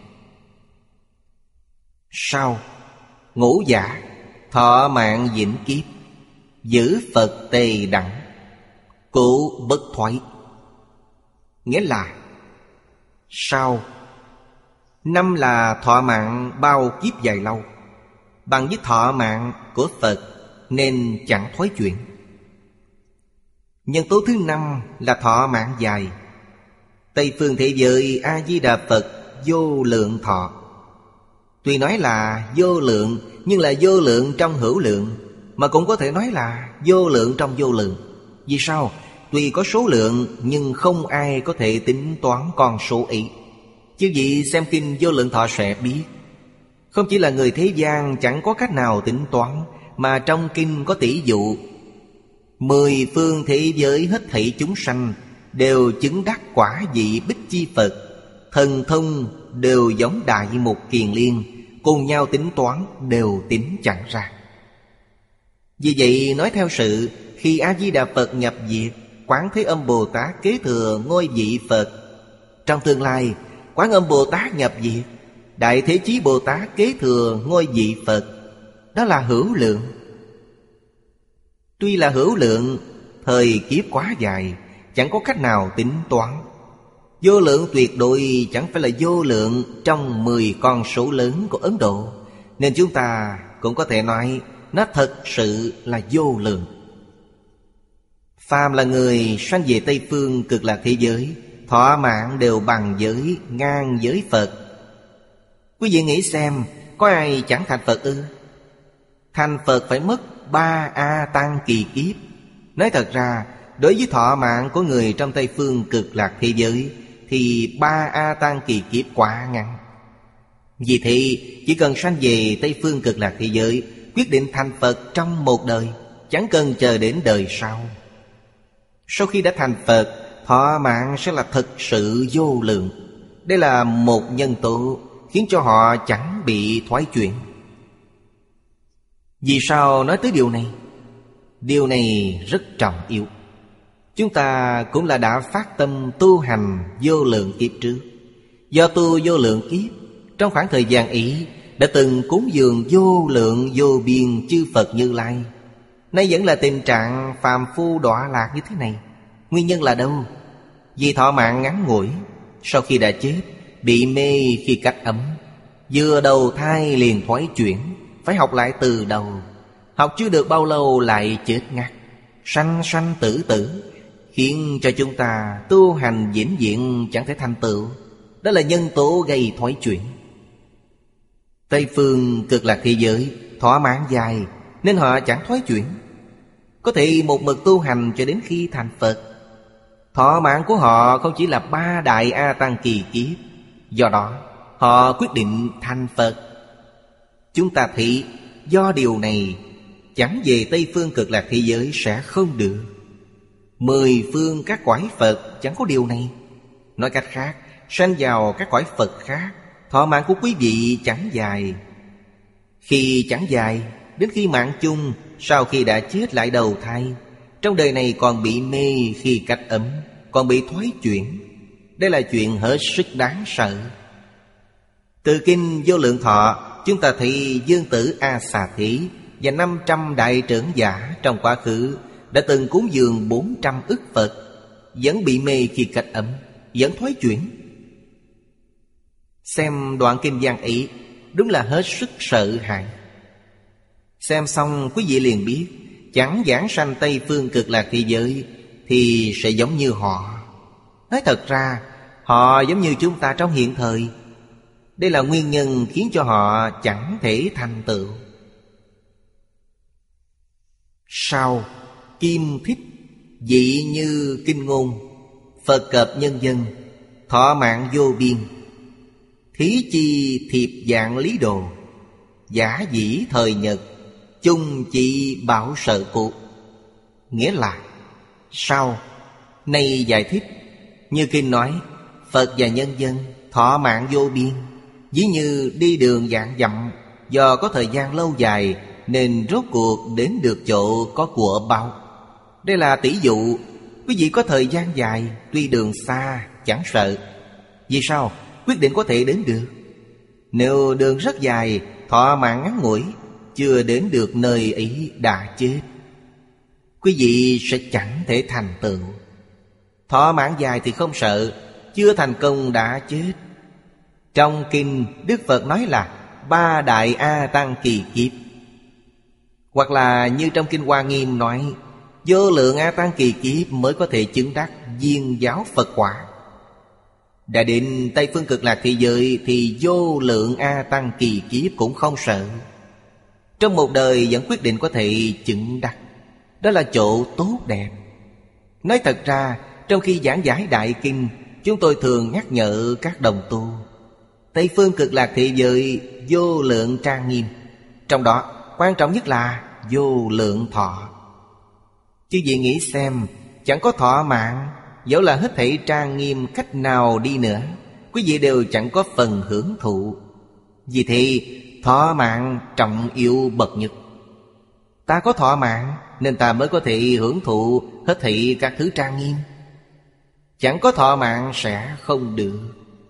Sau ngũ giả thọ mạng vĩnh kiếp, giữ Phật tề đẳng, cụ bất thoái. Nghĩa là sau năm là thọ mạng bao kiếp dài lâu, bằng với thọ mạng của Phật nên chẳng thoái chuyển. Nhân tố thứ năm là thọ mạng dài. Tây phương thế giới A-di-đà Phật vô lượng thọ. Tuy nói là vô lượng, nhưng là vô lượng trong hữu lượng, mà cũng có thể nói là vô lượng trong vô lượng. Vì sao? Tuy có số lượng, nhưng không ai có thể tính toán con số ấy. Chứ vị xem kinh Vô Lượng Thọ sẽ biết, không chỉ là người thế gian chẳng có cách nào tính toán, mà trong kinh có tỷ dụ. 10 phương thế giới hết thảy chúng sanh đều chứng đắc quả vị Bích Chi Phật, thần thông đều giống Đại Mục Kiền Liên, cùng nhau tính toán đều tính chẳng ra. Vì vậy nói theo sự khi A-di-đà Phật nhập diệt, Quán Thế Âm Bồ Tát kế thừa ngôi vị Phật. Trong tương lai, Quán Âm Bồ Tát nhập diệt, Đại Thế Chí Bồ Tát kế thừa ngôi vị Phật. Đó là hữu lượng. Tuy là hữu lượng, thời kiếp quá dài, chẳng có cách nào tính toán. Vô lượng tuyệt đối chẳng phải là vô lượng trong 10 con số lớn của Ấn Độ, nên chúng ta cũng có thể nói nó thật sự là vô lượng. Phàm là người sanh về Tây Phương Cực Lạc thế giới, thọ mạng đều bằng giới ngang giới Phật. Quý vị nghĩ xem, có ai chẳng thành Phật ư? Thành Phật phải mất 3 A Tăng kỳ kiếp. Nói thật ra, đối với thọ mạng của người trong Tây Phương Cực Lạc thế giới thì 3 A Tăng kỳ kiếp quá ngắn. Vì thế, chỉ cần sanh về Tây Phương Cực Lạc thế giới, quyết định thành Phật trong một đời, chẳng cần chờ đến đời sau. Sau khi đã thành Phật, thọ mạng sẽ là thực sự vô lượng. Đây là một nhân tố khiến cho họ chẳng bị thoái chuyển. Vì sao nói tới điều này? Điều này rất trọng yếu. Chúng ta cũng là đã phát tâm tu hành vô lượng kiếp trước. Do tu vô lượng kiếp, trong khoảng thời gian ấy đã từng cúng dường vô lượng vô biên chư Phật Như Lai. Nay vẫn là tình trạng phàm phu đọa lạc như thế này. Nguyên nhân là đâu? Vì thọ mạng ngắn ngủi, sau khi đã chết, bị mê khi cách ấm, vừa đầu thai liền thoái chuyển, phải học lại từ đầu. Học chưa được bao lâu lại chết ngắt, sanh sanh tử tử, khiến cho chúng ta tu hành vĩnh viễn chẳng thể thành tựu. Đó là nhân tố gây thoái chuyển. Tây Phương Cực Lạc thế giới thọ mạng dài nên họ chẳng thoái chuyển, có thể một mực tu hành cho đến khi thành Phật. Thọ mạng của họ không chỉ là 3 đại A Tăng kỳ kiếp, do đó họ quyết định thành Phật. Chúng ta thấy do điều này, chẳng về Tây Phương Cực Lạc thế giới sẽ không được. 10 phương các cõi Phật chẳng có điều này. Nói cách khác, sanh vào các cõi Phật khác, thọ mạng của quý vị chẳng dài. Khi chẳng dài, đến khi mạng chung, sau khi đã chết lại đầu thai, trong đời này còn bị mê khi cách ấm, còn bị thoái chuyển. Đây là chuyện hết sức đáng sợ. Từ kinh Vô Lượng Thọ, chúng ta thấy Dương Tử A Xà Thí và 500 đại trưởng giả trong quá khứ đã từng cúng dường 400 ức Phật, vẫn bị mê khi cách ấm, vẫn thoái chuyển. Xem đoạn kinh văn ấy, đúng là hết sức sợ hãi. Xem xong quý vị liền biết, chẳng giảng sanh Tây Phương Cực Lạc thế giới thì sẽ giống như họ. Nói thật ra, họ giống như chúng ta trong hiện thời. Đây là nguyên nhân khiến cho họ chẳng thể thành tựu. Sau, Kim Thích dị như kinh ngôn, Phật cập nhân dân, thọ mạng vô biên, thí chi thiệp dạng lý đồ, giả dĩ thời nhật, chung chỉ bảo sợ cụ. Nghĩa là sau, nay giải thích. Như kinh nói, Phật và nhân dân thọ mạng vô biên, ví như đi đường vạn dặm, do có thời gian lâu dài nên rốt cuộc đến được chỗ có của báo. Đây là tỷ dụ. Quý vị có thời gian dài, tuy đường xa chẳng sợ. Vì sao? Quyết định có thể đến được. Nếu đường rất dài, thọ mạng ngắn ngủi, chưa đến được nơi ấy đã chết, quý vị sẽ chẳng thể thành tựu. Thọ mạng dài thì không sợ, chưa thành công đã chết. Trong kinh Đức Phật nói là 3 đại A Tăng kỳ kiếp. Hoặc là như trong kinh Hoa Nghiêm nói, vô lượng A Tăng kỳ kiếp mới có thể chứng đắc viên giáo Phật quả. Đã đến Tây Phương Cực Lạc thế giới thì vô lượng A Tăng kỳ kiếp cũng không sợ. Trong một đời vẫn quyết định có thể chứng đắc. Đó là chỗ tốt đẹp. Nói thật ra, trong khi giảng giải Đại Kinh, chúng tôi thường nhắc nhở các đồng tu, Tây Phương Cực Lạc thế giới vô lượng trang nghiêm, trong đó quan trọng nhất là vô lượng thọ. Chứ vì nghĩ xem, chẳng có thọ mạng, dẫu là hết thảy trang nghiêm cách nào đi nữa, quý vị đều chẳng có phần hưởng thụ. Vì thế thọ mạng trọng yếu bậc nhất. Ta có thọ mạng nên ta mới có thể hưởng thụ hết thảy các thứ trang nghiêm. Chẳng có thọ mạng sẽ không được.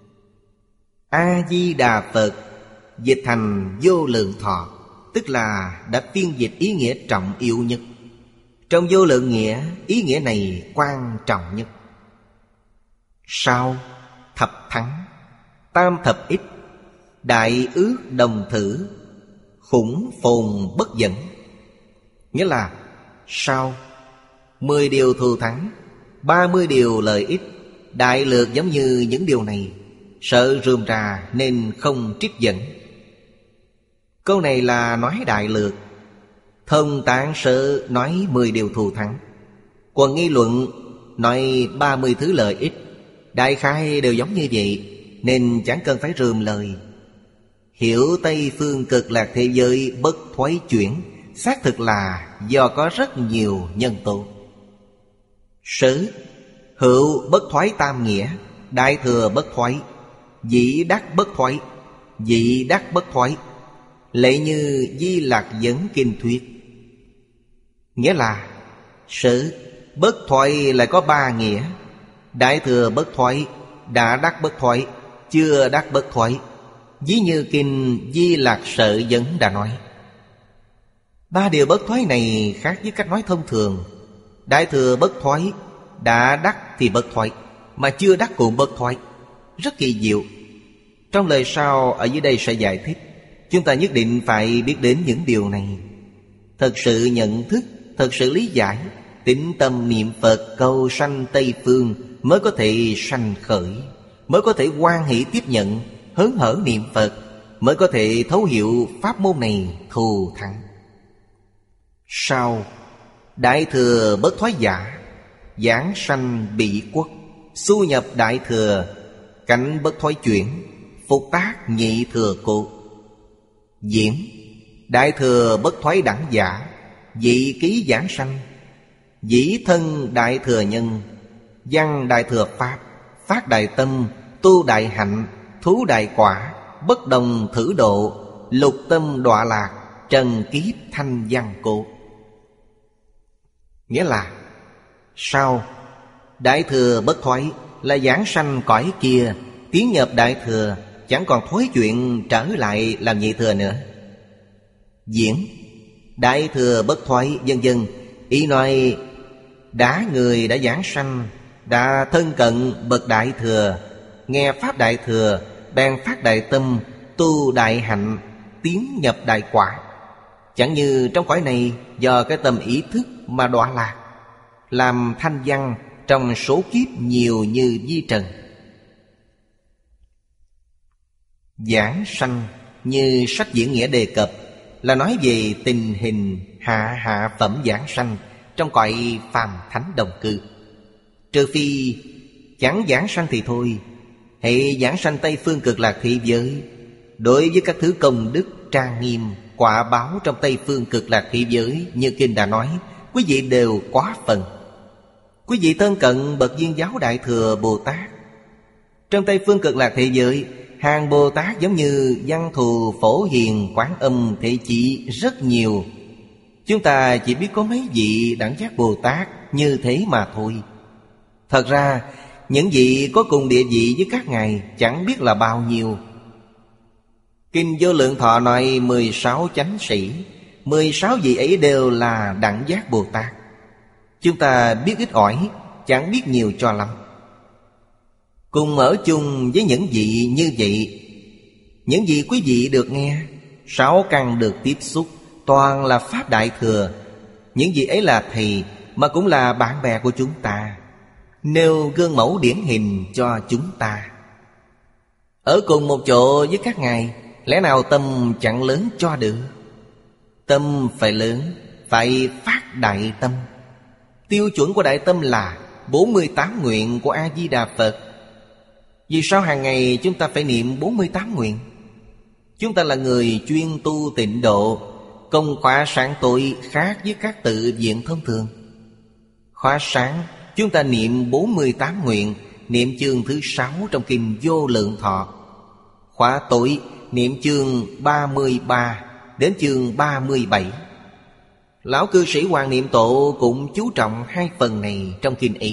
A-di-đà Phật dịch thành vô lượng thọ, tức là đã phiên dịch ý nghĩa trọng yếu nhất. Trong vô lượng nghĩa, ý nghĩa này quan trọng nhất. Sau thập thắng, tam thập ích, đại ước đồng thử, khủng phồn bất dẫn. Nghĩa là sau 10 điều thù thắng, 30 điều lợi ích, đại lược giống như những điều này, sợ rườm rà nên không trích dẫn. Câu này là nói đại lược. Thông tạng sự nói 10 điều thù thắng, Quần nghi luận nói 30 thứ lợi ích, đại khái đều giống như vậy, nên chẳng cần phải rườm lời. Hiểu Tây Phương Cực Lạc thế giới bất thoái chuyển, xác thực là do có rất nhiều nhân tố. Sử hữu bất thoái tam nghĩa, đại thừa bất thoái, dĩ đắc bất thoái, dị đắc bất thoái, lệ như Di Lạc Dẫn Kinh thuyết. Nghĩa là sử bất thoái lại có 3 nghĩa: đại thừa bất thoái, đã đắc bất thoái, chưa đắc bất thoái. Ví như kinh Di Lạc Sở Dẫn đã nói. 3 điều bất thoái này khác với cách nói thông thường. Đại thừa bất thoái, đã đắc thì bất thoái, mà chưa đắc cũng bất thoái. Rất kỳ diệu. Trong lời sau ở dưới đây sẽ giải thích. Chúng ta nhất định phải biết đến những điều này. Thật sự nhận thức, thật sự lý giải, tĩnh tâm niệm Phật cầu sanh Tây Phương mới có thể sanh khởi, mới có thể hoan hỷ tiếp nhận, hớn hở niệm Phật, mới có thể thấu hiểu pháp môn này thù thắng. Sau đại thừa bất thoái giả, giảng sanh bị quốc, xu nhập đại thừa, cảnh bất thoái chuyển, phục tác nhị thừa cố. Diễn đại thừa bất thoái đẳng giả, dị ký giảng sanh, dĩ thân đại thừa nhân, văn đại thừa pháp, phát đại tâm, tu đại hạnh, thú đại quả, bất đồng thử độ, lục tâm đọa lạc, trần kiếp thanh văn cố. Nghĩa là sau đại thừa bất thoái là giảng sanh cõi kia, tiến nhập đại thừa, chẳng còn thối chuyện trở lại làm nhị thừa nữa. Diễn đại thừa bất thoái vân vân, ý nói đã người đã giảng sanh, đã thân cận bậc đại thừa, nghe pháp đại thừa, bèn phát đại tâm, tu đại hạnh, tiến nhập đại quả. Chẳng như trong cõi này do cái tâm ý thức mà đọa lạc, làm thanh văn trong số kiếp nhiều như vi trần. Giảng sanh như sách diễn nghĩa đề cập là nói về tình hình hạ phẩm giảng sanh trong cõi phàm thánh đồng cư. Trừ phi chẳng giảng sanh thì thôi, hãy giảng sanh Tây Phương Cực Lạc thế giới. Đối với các thứ công đức trang nghiêm, quả báo trong Tây Phương Cực Lạc thế giới như kinh đã nói, quý vị đều quá phần. Quý vị thân cận bậc Viên Giáo Đại Thừa Bồ Tát. Trong Tây Phương Cực Lạc thế giới, hàng Bồ Tát giống như Văn Thù, Phổ Hiền, Quán Âm, Thế Chí rất nhiều. Chúng ta chỉ biết có mấy vị đẳng giác Bồ Tát như thế mà thôi. Thật ra những vị có cùng địa vị với các ngài chẳng biết là bao nhiêu. Kinh Vô Lượng Thọ nói 16 chánh sĩ, 16 vị ấy đều là đẳng giác Bồ Tát. Chúng ta biết ít ỏi, chẳng biết nhiều cho lắm. Cùng ở chung với những vị như vậy, những vị quý vị được nghe, 6 căn được tiếp xúc, toàn là pháp đại thừa. Những vị ấy là thầy mà cũng là bạn bè của chúng ta, nêu gương mẫu điển hình cho chúng ta. Ở cùng một chỗ với các ngài, lẽ nào tâm chẳng lớn cho được? Tâm phải lớn, phải phát đại tâm. Tiêu chuẩn của đại tâm là 48 nguyện của A-di-đà Phật. Vì sao hàng ngày chúng ta phải niệm 48 nguyện? Chúng ta là người chuyên tu tịnh độ, công khóa sáng tối khác với các tự viện thông thường. Khóa sáng chúng ta niệm 48 nguyện, niệm chương thứ 6 trong kinh Vô Lượng Thọ. Khóa tối niệm chương 33 đến chương 37. Lão cư sĩ Hoàng Niệm Tổ cũng chú trọng hai phần này trong kinh ấy.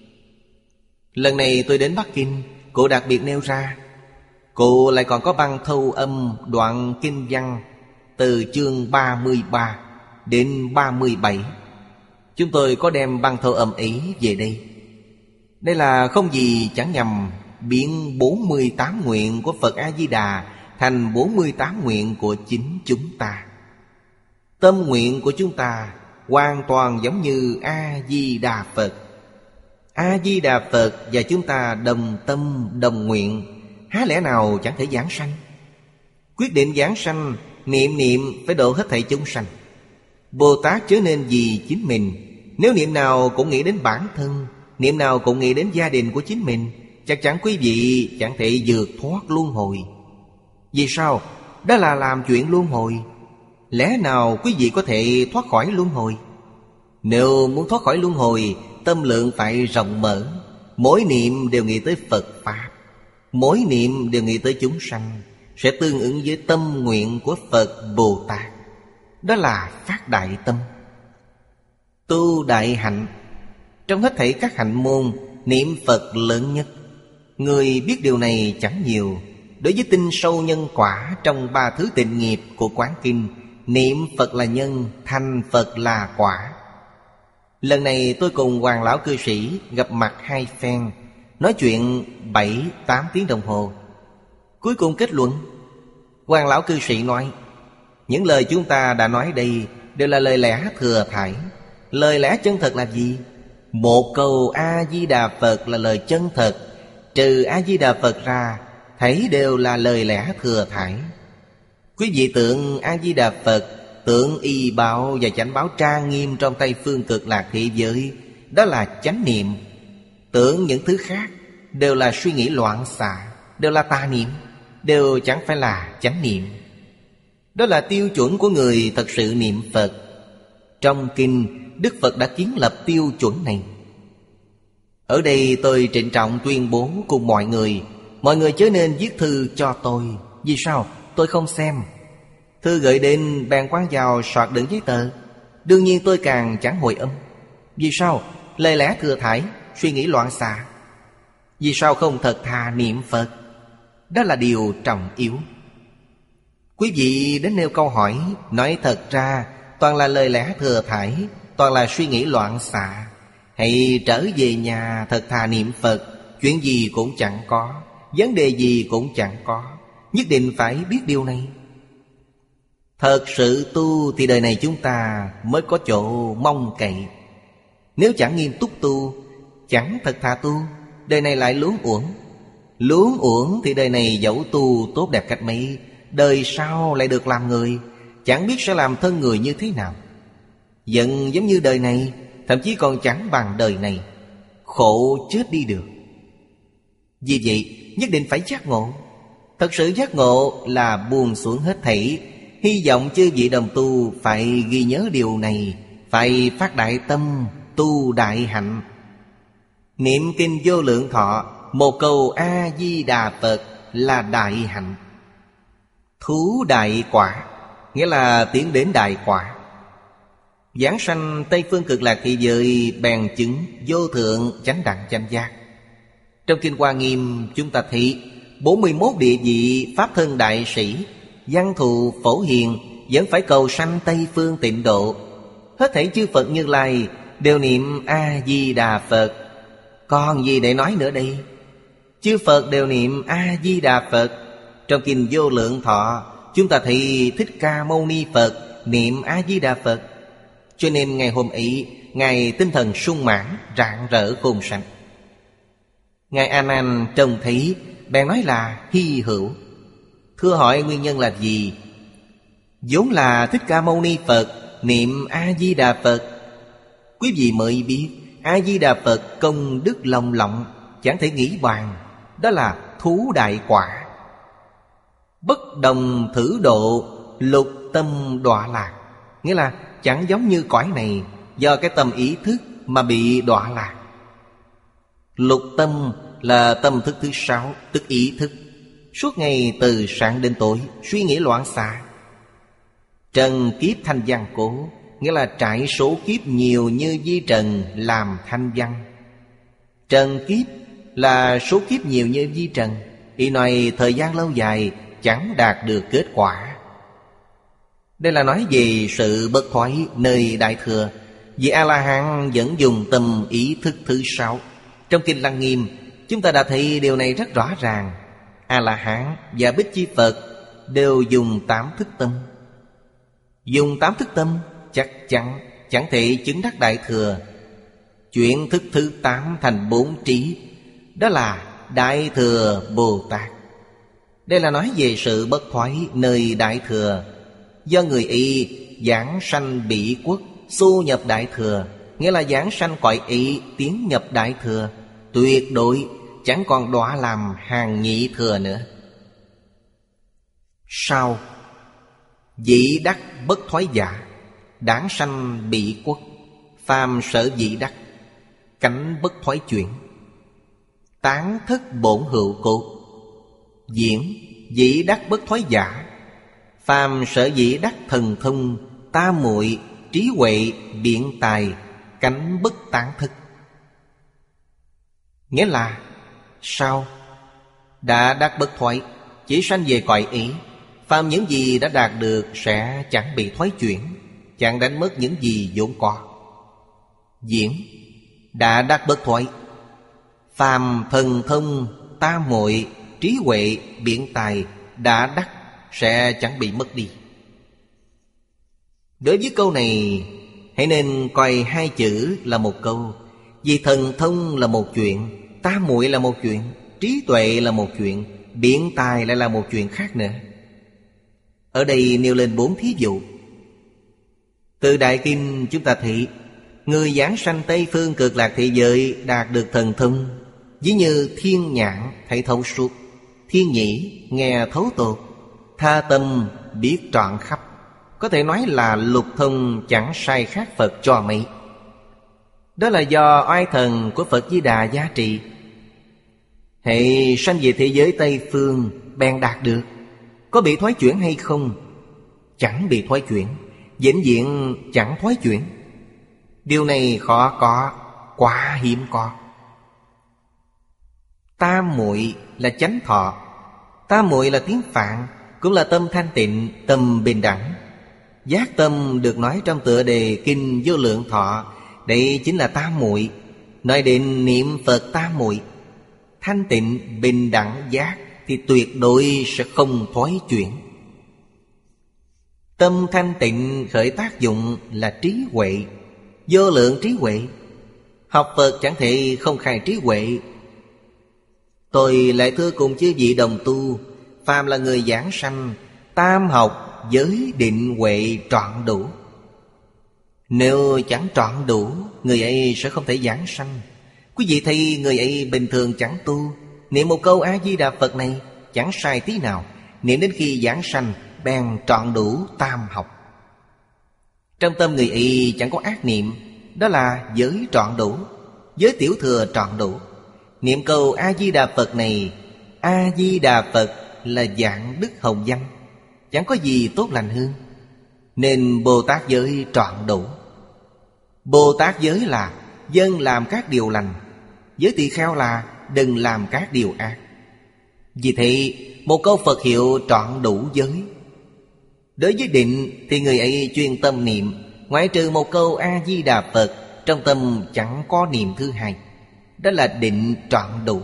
Lần này tôi đến Bắc Kinh, cụ đặc biệt nêu ra. Cụ lại còn có băng thâu âm đoạn kinh văn từ chương 33 đến 37. Chúng tôi có đem băng thâu âm ấy về đây. Đây là không gì chẳng nhằm biến 48 nguyện của Phật A-di-đà thành 48 nguyện của chính chúng ta. Tâm nguyện của chúng ta hoàn toàn giống như A-di-đà Phật. A-di-đà Phật và chúng ta đồng tâm đồng nguyện, há lẽ nào chẳng thể giảng sanh? Quyết định giảng sanh, niệm niệm phải độ hết thảy chúng sanh. Bồ Tát chớ nên vì chính mình. Nếu niệm nào cũng nghĩ đến bản thân, niệm nào cũng nghĩ đến gia đình của chính mình, chắc chắn quý vị chẳng thể vượt thoát luân hồi. Vì sao? Đó là làm chuyện luân hồi. Lẽ nào quý vị có thể thoát khỏi luân hồi? Nếu muốn thoát khỏi luân hồi, tâm lượng phải rộng mở. Mỗi niệm đều nghĩ tới Phật Pháp, mỗi niệm đều nghĩ tới chúng sanh, sẽ tương ứng với tâm nguyện của Phật Bồ Tát. Đó là phát đại tâm. Tu đại hạnh. Trong hết thảy các hạnh môn, niệm Phật lớn nhất. Người biết điều này chẳng nhiều. Đối với tin sâu nhân quả trong 3 thứ tịnh nghiệp của Quán Kinh, niệm Phật là nhân, thành Phật là quả. Lần này tôi cùng Hoàng lão cư sĩ gặp mặt 2 phen, nói chuyện 7-8 tiếng đồng hồ. Cuối cùng kết luận, Hoàng lão cư sĩ nói: những lời chúng ta đã nói đây đều là lời lẽ thừa thải. Lời lẽ chân thật là gì? Một câu A-di-đà Phật là lời chân thật. Trừ A-di-đà Phật ra, thấy đều là lời lẽ thừa thải. Quý vị tượng A-di-đà Phật, tượng y bảo và chánh báo trang nghiêm trong Tây Phương Cực Lạc thế giới, đó là chánh niệm. Tưởng những thứ khác đều là suy nghĩ loạn xạ, đều là tà niệm, đều chẳng phải là chánh niệm. Đó là tiêu chuẩn của người thật sự niệm Phật. Trong kinh, Đức Phật đã kiến lập tiêu chuẩn này. Ở đây tôi trịnh trọng tuyên bố cùng mọi người chớ nên viết thư cho tôi. Vì sao? Tôi không xem. Thư gửi đến bèn quăng vào soạt đựng giấy tờ. Đương nhiên tôi càng chẳng hồi âm. Vì sao? Lời lẽ thừa thải, suy nghĩ loạn xạ. Vì sao không thật thà niệm Phật? Đó là điều trọng yếu. Quý vị đến nêu câu hỏi, nói thật ra toàn là lời lẽ thừa thải, toàn là suy nghĩ loạn xạ. Hãy trở về nhà thật thà niệm Phật. Chuyện gì cũng chẳng có, vấn đề gì cũng chẳng có. Nhất định phải biết điều này. Thật sự tu thì đời này chúng ta mới có chỗ mong cậy. Nếu chẳng nghiêm túc tu, chẳng thật thà tu, đời này lại luống uổng. Luống uổng thì đời này dẫu tu tốt đẹp cách mấy, đời sau lại được làm người, chẳng biết sẽ làm thân người như thế nào. Giận giống như đời này, thậm chí còn chẳng bằng đời này. Khổ chết đi được. Vì vậy nhất định phải giác ngộ. Thật sự giác ngộ là buông xuống hết thảy. Hy vọng chư vị đồng tu phải ghi nhớ điều này, phải phát đại tâm, tu đại hạnh. Niệm kinh Vô Lượng Thọ, một câu A-di-đà Phật là đại hạnh. Thú đại quả, nghĩa là tiến đến đại quả. Giảng sanh Tây Phương Cực Lạc thế giới, bèn chứng vô thượng chánh đẳng chánh giác. Trong kinh Hoa Nghiêm chúng ta thấy 41 địa vị pháp thân đại sĩ, văn thù phổ hiền vẫn phải cầu sanh Tây Phương tịnh độ. Hết thảy chư Phật Như Lai đều niệm A-di-đà Phật. Còn gì để nói nữa đây? Chư Phật đều niệm A-di-đà Phật. Trong kinh Vô Lượng Thọ chúng ta thấy Thích Ca Mâu Ni Phật niệm A-di-đà Phật. Cho nên ngày hôm ấy Ngài tinh thần sung mãn, rạng rỡ khôn sanh. Ngài A Nan trông thấy bèn nói là hy hữu. Thưa hỏi nguyên nhân là gì? Vốn là Thích Ca Mâu Ni Phật niệm A-di-đà Phật. Quý vị mới biết A-di-đà Phật công đức lòng lộng, chẳng thể nghĩ bàn. Đó là thú đại quả. Bất đồng thử độ, lục tâm đọa lạc. Nghĩa là chẳng giống như cõi này, do cái tâm ý thức mà bị đọa lạc. Lục tâm là tâm thức thứ 6, tức ý thức. Suốt ngày từ sáng đến tối suy nghĩ loạn xạ. Trần kiếp thanh văn cố, nghĩa là trải số kiếp nhiều như vi trần làm thanh văn. Trần kiếp là số kiếp nhiều như vi trần, ý nói thời gian lâu dài chẳng đạt được kết quả. Đây là nói về sự bất thoái nơi Đại Thừa. Vì A-la-hán vẫn dùng tâm ý thức thứ 6. Trong Kinh Lăng Nghiêm, chúng ta đã thấy điều này rất rõ ràng. A-la-hán và Bích Chi Phật đều dùng 8 thức tâm. Dùng 8 thức tâm chắc chắn chẳng thể chứng đắc Đại Thừa. Chuyển thức thứ 8 thành 4 trí, đó là Đại Thừa Bồ Tát. Đây là nói về sự bất thoái nơi Đại Thừa. Do người Y giảng sanh Bỉ Quốc, xu nhập Đại Thừa, nghĩa là giảng sanh cõi Y tiến nhập Đại Thừa, tuyệt đối chẳng còn đọa làm hàng nhị thừa nữa. Sau dĩ đắc bất thoái giả, đản sanh Bỉ Quốc, phàm sở dĩ đắc, cánh bất thoái chuyển, tán thất bổn hữu cốt. Diễn dĩ đắc bất thoái giả, phàm sở dĩ đắc thần thông, ta muội, trí huệ, biện tài, cánh bất tán thất. Nghĩa là sau đã đắc bất thoái, chỉ sanh về cõi ý, phàm những gì đã đạt được sẽ chẳng bị thoái chuyển, chẳng đánh mất những gì vốn có. Diễn đã đắc bất thoái, phàm thần thông, ta muội, trí huệ, biện tài đã đắc sẽ chẳng bị mất đi. Đối với câu này, hãy nên coi hai chữ là một câu. Vì thần thông là một chuyện, ta muội là một chuyện, trí tuệ là một chuyện, biện tài lại là một chuyện khác nữa. Ở đây nêu lên 4 thí dụ. Từ Đại Kinh chúng ta thấy người giảng sanh Tây Phương Cực Lạc Thị Giới đạt được thần thông, ví như thiên nhãn thấy thấu suốt, thiên nhĩ nghe thấu tột, tha tâm biết trọn khắp. Có thể nói là lục thông chẳng sai khác Phật cho mấy. Đó là do oai thần của Phật Di Đà gia trị. Hãy sanh về thế giới Tây Phương bèn đạt được. Có bị thoái chuyển hay không? Chẳng bị thoái chuyển, vĩnh viễn chẳng thoái chuyển. Điều này khó có, quá hiếm có. Tam muội là chánh thọ. Tam muội là tiếng Phạn, cũng là tâm thanh tịnh, tâm bình đẳng. Giác tâm được nói trong tựa đề Kinh Vô Lượng Thọ. Đây chính là tam muội, nói đến niệm Phật tam muội. Thanh tịnh, bình đẳng, giác thì tuyệt đối sẽ không thoái chuyển. Tâm thanh tịnh khởi tác dụng là trí huệ, vô lượng trí huệ. Học Phật chẳng thể không khai trí huệ. Tôi lại thưa cùng chư vị đồng tu, phàm là người giảng sanh, tam học giới định huệ trọn đủ. Nếu chẳng trọn đủ, người ấy sẽ không thể giảng sanh. Quý vị thấy người ấy bình thường chẳng tu, niệm một câu A-di-đà Phật này chẳng sai tí nào, niệm đến khi giảng sanh bèn trọn đủ tam học. Trong tâm người ấy chẳng có ác niệm, đó là giới trọn đủ, giới tiểu thừa trọn đủ. Niệm câu A-di-đà Phật này, A-di-đà Phật là dạng đức hồng danh, chẳng có gì tốt lành hơn. Nên Bồ Tát giới trọn đủ. Bồ Tát giới là dân làm các điều lành, giới tỳ kheo là đừng làm các điều ác. Vì thế một câu Phật hiệu trọn đủ giới. Đối với định thì người ấy chuyên tâm niệm, ngoại trừ một câu A-di-đà Phật, trong tâm chẳng có niệm thứ hai, đó là định trọn đủ.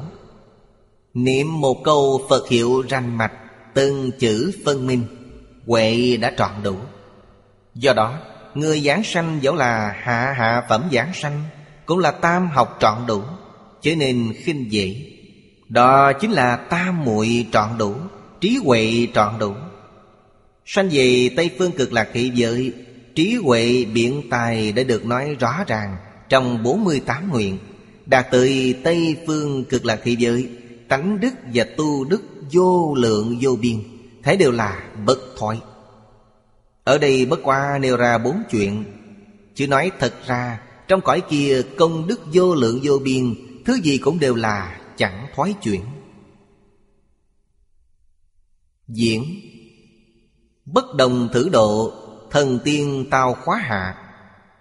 Niệm một câu Phật hiệu rành mạch, từng chữ phân minh, huệ đã trọn đủ. Do đó người giảng sanh dẫu là hạ phẩm giảng sanh, cũng là tam học trọn đủ, chứ nên khinh dễ. Đó chính là tam muội trọn đủ, trí huệ trọn đủ. Sanh về Tây Phương Cực Lạc Thị Giới, trí huệ biện tài đã được nói rõ ràng trong 48 nguyện. Đạt tới Tây Phương Cực Lạc Thị Giới, tánh đức và tu đức vô lượng vô biên, thế đều là bất thoái. Ở đây bất qua nêu ra 4 chuyện, chứ nói thật ra trong cõi kia công đức vô lượng vô biên, thứ gì cũng đều là chẳng thoái chuyển. Diễn bất đồng thử độ, thần tiên tao khóa hạ,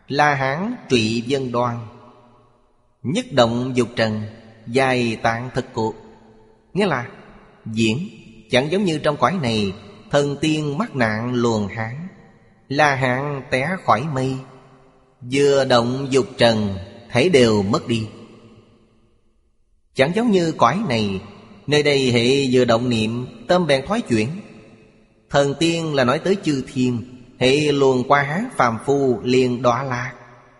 La Hán Trụy Vân Đoan. Nhất động dục trần, dài tạng thực cuộc. Nghĩa là diễn chẳng giống như trong cõi này, thần tiên mắc nạn luồng hán, La Hán té khỏi mây. Vừa động dục trần, thể đều mất đi. Chẳng giống như cõi này, nơi đây hệ vừa động niệm, tâm bèn thoái chuyển. Thần tiên là nói tới chư thiên, hệ luồn qua hán phàm phu liền đọa lạc,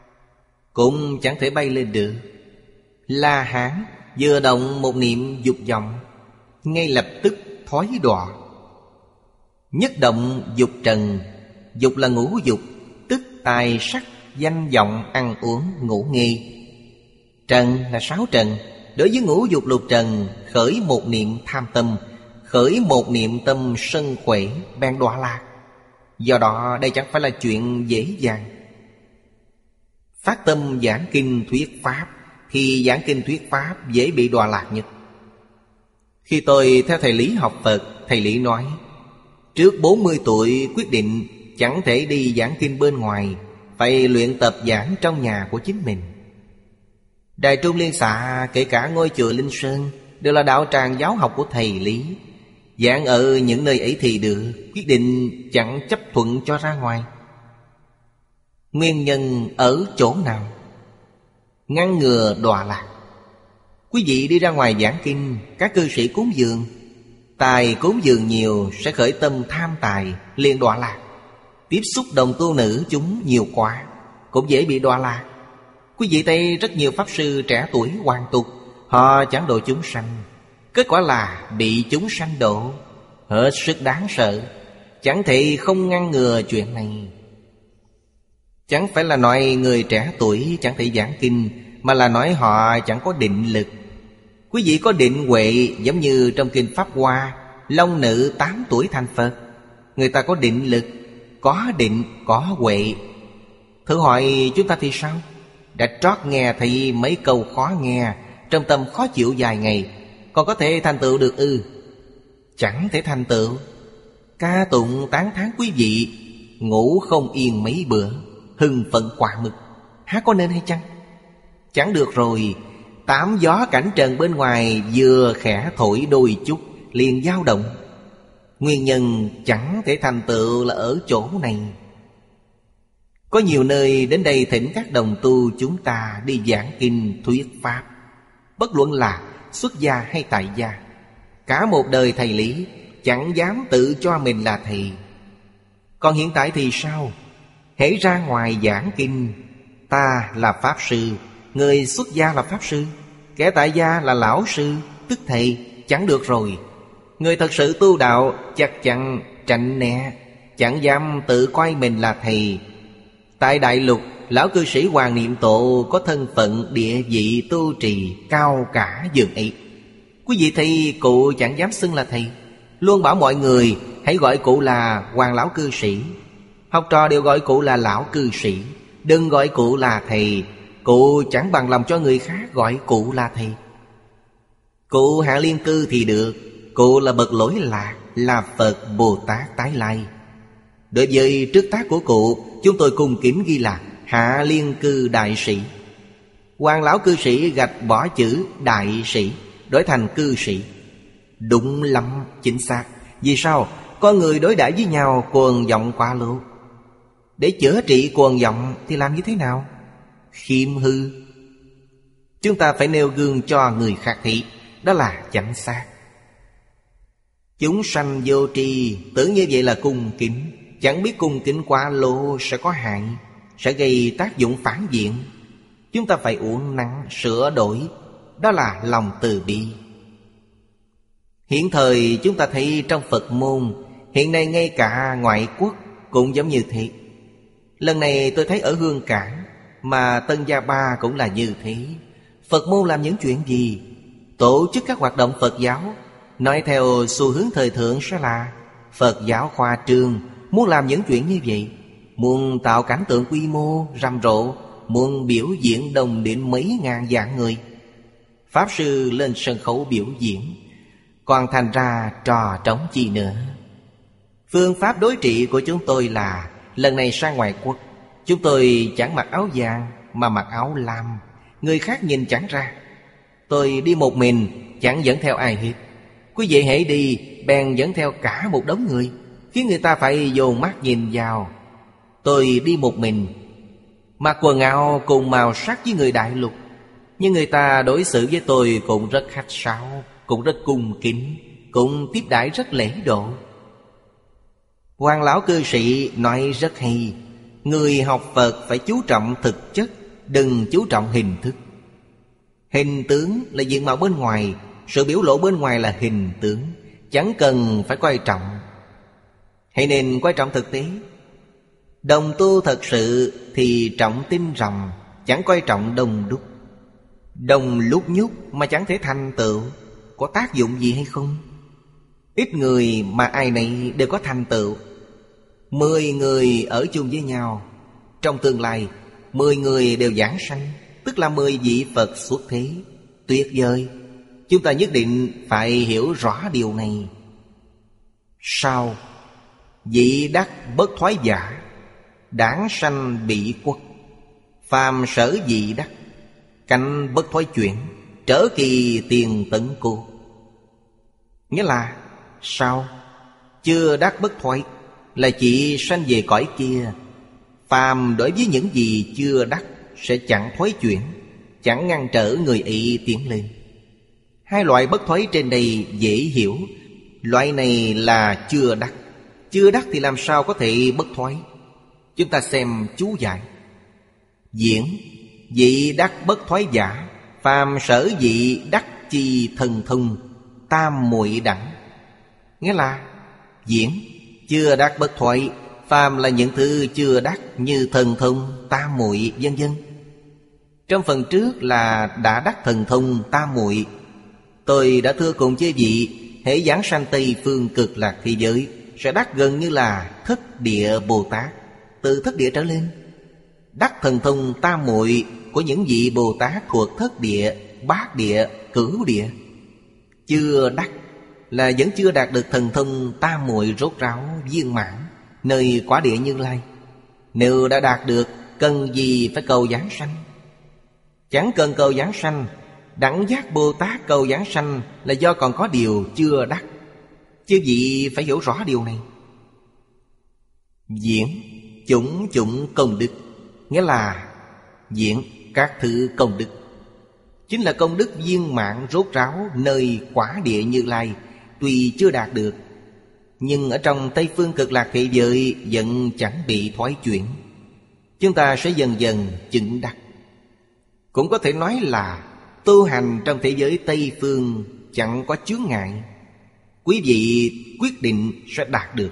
cũng chẳng thể bay lên được. La Hán vừa động một niệm dục vọng, ngay lập tức thoái đọa. Nhất động dục trần, dục là ngũ dục, tức tài sắc danh vọng ăn uống ngủ nghỉ. Trần là sáu trần. Đối với ngũ dục lục trần, khởi một niệm tham tâm, khởi một niệm tâm sân khỏe, bèn đọa lạc. Do đó đây chẳng phải là chuyện dễ dàng. Phát tâm giảng kinh thuyết pháp, thì giảng kinh thuyết pháp dễ bị đọa lạc nhất. Khi tôi theo thầy Lý học Phật, thầy Lý nói trước 40 tuổi quyết định chẳng thể đi giảng kinh bên ngoài, phải luyện tập giảng trong nhà của chính mình. Đài Trung Liên Xạ, kể cả ngôi chùa Linh Sơn, đều là đạo tràng giáo học của thầy Lý. Giảng ở những nơi ấy thì được, quyết định chẳng chấp thuận cho ra ngoài. Nguyên nhân ở chỗ nào? Ngăn ngừa đọa lạc. Quý vị đi ra ngoài giảng kinh, các cư sĩ cúng dường, tài cúng dường nhiều sẽ khởi tâm tham tài, liền đọa lạc. Tiếp xúc đồng tu nữ chúng nhiều quá, cũng dễ bị đọa lạc. Quý vị thấy rất nhiều pháp sư trẻ tuổi hoàn tục, họ chẳng độ chúng sanh, kết quả là bị chúng sanh độ, hết sức đáng sợ. Chẳng thể không ngăn ngừa chuyện này. Chẳng phải là nói người trẻ tuổi chẳng thể giảng kinh, mà là nói họ chẳng có định lực. Quý vị có định huệ, giống như trong kinh Pháp Hoa, Long nữ 8 tuổi thành Phật. Người ta có định lực, có định, có huệ. Thử hỏi chúng ta thì sao? Đã trót nghe thì mấy câu khó nghe, trong tâm khó chịu vài ngày, còn có thể thành tựu được ư? Chẳng thể thành tựu. Ca tụng tán thán quý vị, ngủ không yên mấy bữa, hưng phấn quả mực, há có nên hay chăng? Chẳng được rồi. Tám gió cảnh trần bên ngoài vừa khẽ thổi đôi chút liền dao động. Nguyên nhân chẳng thể thành tựu là ở chỗ này. Có nhiều nơi đến đây thỉnh các đồng tu chúng ta đi giảng kinh thuyết pháp, bất luận là xuất gia hay tại gia. Cả một đời thầy Lý chẳng dám tự cho mình là thầy. Còn hiện tại thì sao? Hễ ra ngoài giảng kinh, ta là pháp sư, người xuất gia là pháp sư, kẻ tại gia là lão sư, tức thầy. Chẳng được rồi. Người thật sự tu đạo chắc chắn tránh né, chẳng dám tự coi mình là thầy. Tại Đại Lục, lão cư sĩ Hoàng Niệm Tổ có thân phận địa vị tu trì cao cả dường ấy. Quý vị thấy cụ chẳng dám xưng là thầy, luôn bảo mọi người hãy gọi cụ là Hoàng lão cư sĩ. Học trò đều gọi cụ là lão cư sĩ, đừng gọi cụ là thầy. Cụ chẳng bằng lòng cho người khác gọi cụ là thầy. Cụ Hạ Liên Cư thì được, cụ là bậc lỗi lạc, là Phật Bồ Tát tái lai. Đối với trước tác của cụ, chúng tôi cung kính ghi là Hạ Liên Cư đại sĩ. Hoàng lão cư sĩ gạch bỏ chữ đại sĩ, đổi thành cư sĩ. Đúng lắm, chính xác. Vì sao? Con người đối đãi với nhau cuồng vọng quá lố. Để chữa trị cuồng vọng thì làm như thế nào? Khiêm hư. Chúng ta phải nêu gương cho người khác thị, đó là chánh xác. Chúng sanh vô tri, tưởng như vậy là cung kính, chẳng biết cung kính quá lố sẽ có hại, sẽ gây tác dụng phản diện. Chúng ta phải uốn nắn, sửa đổi, đó là lòng từ bi. Hiện thời chúng ta thấy trong Phật môn, hiện nay ngay cả ngoại quốc cũng giống như thế. Lần này tôi thấy ở Hương Cảng, mà Tân Gia Ba cũng là như thế. Phật môn làm những chuyện gì? Tổ chức các hoạt động Phật giáo, nói theo xu hướng thời thượng sẽ là Phật giáo khoa trương, muốn làm những chuyện như vậy, muốn tạo cảnh tượng quy mô rầm rộ, muốn biểu diễn đồng đến mấy ngàn vạn người. Pháp sư lên sân khấu biểu diễn, còn thành ra trò trống chi nữa. Phương pháp đối trị của chúng tôi là lần này sang ngoại quốc, Chúng tôi chẳng mặc áo vàng mà mặc áo lam, người khác nhìn chẳng ra. Tôi đi một mình, chẳng dẫn theo ai hết. Quý vị hãy đi, bèn dẫn theo cả một đống người, khiến người ta phải dồn mắt nhìn vào. Tôi đi một mình, mặc quần áo cùng màu sắc với người đại lục, nhưng người ta đối xử với tôi cũng rất khách sáo, cũng rất cung kính, cũng tiếp đãi rất lễ độ. Hoàng lão cư sĩ nói rất hay: người học Phật phải chú trọng thực chất, đừng chú trọng hình thức. Hình tướng là diện mạo bên ngoài, sự biểu lộ bên ngoài là hình tướng, chẳng cần phải quan trọng. Hãy nên quan trọng thực tế. Đồng tu thật sự thì trọng tinh ròng, chẳng quan trọng đông đúc. Đồng lúc nhúc mà chẳng thể thành tựu, có tác dụng gì hay không? Ít người mà ai nấy đều có thành tựu. 10 người ở chung với nhau, trong tương lai 10 người đều giảng sanh, tức là 10 vị Phật xuất thế. Tuyệt vời! Chúng ta nhất định phải hiểu rõ điều này. Sao? Vị đắc bất thoái giả, đảng sanh bị quốc. Phàm sở vị đắc, canh bất thoái chuyển, trở kỳ tiền tận cô. Nghĩa là sao? Chưa đắc bất thoái là chỉ sanh về cõi kia. Phàm đối với những gì chưa đắc sẽ chẳng thoái chuyển, chẳng ngăn trở người ấy tiến lên. Hai loại bất thoái trên đây dễ hiểu. Loại này là chưa đắc. Chưa đắc thì làm sao có thể bất thoái? Chúng ta xem chú giải. Diễn: vị đắc bất thoái giả, phàm sở vị đắc chi thần thông, tam muội đẳng. Nghĩa là diễn chưa đắc bất thoái, phàm là những thứ chưa đắc như thần thông, tam muội vân vân. Trong phần trước là đã đắc thần thông tam muội. Tôi đã thưa cùng chư vị, hễ giảng sanh Tây phương cực lạc thế giới sẽ đắc gần như là Thất Địa Bồ Tát, từ Thất Địa trở lên. Đắc thần thông tam muội của những vị Bồ Tát thuộc Thất Địa, Bát Địa, Cửu Địa. Chưa đắc là vẫn chưa đạt được thần thông tam muội rốt ráo viên mãn nơi quả địa Như Lai. Nếu đã đạt được, cần gì phải cầu giảng sanh? Chẳng cần cầu giảng sanh. Đẳng giác Bồ Tát cầu giảng sanh là do còn có điều chưa đắc. Chư vị phải hiểu rõ điều này. Diễn: chủng chủng công đức, nghĩa là diễn các thứ công đức, chính là công đức viên mãn rốt ráo nơi quả địa Như Lai. Tuy chưa đạt được, nhưng ở trong Tây phương cực lạc thế giới vẫn chẳng bị thoái chuyển. Chúng ta sẽ dần dần chứng đắc. Cũng có thể nói là tu hành trong thế giới Tây phương chẳng có chướng ngại. Quý vị quyết định sẽ đạt được.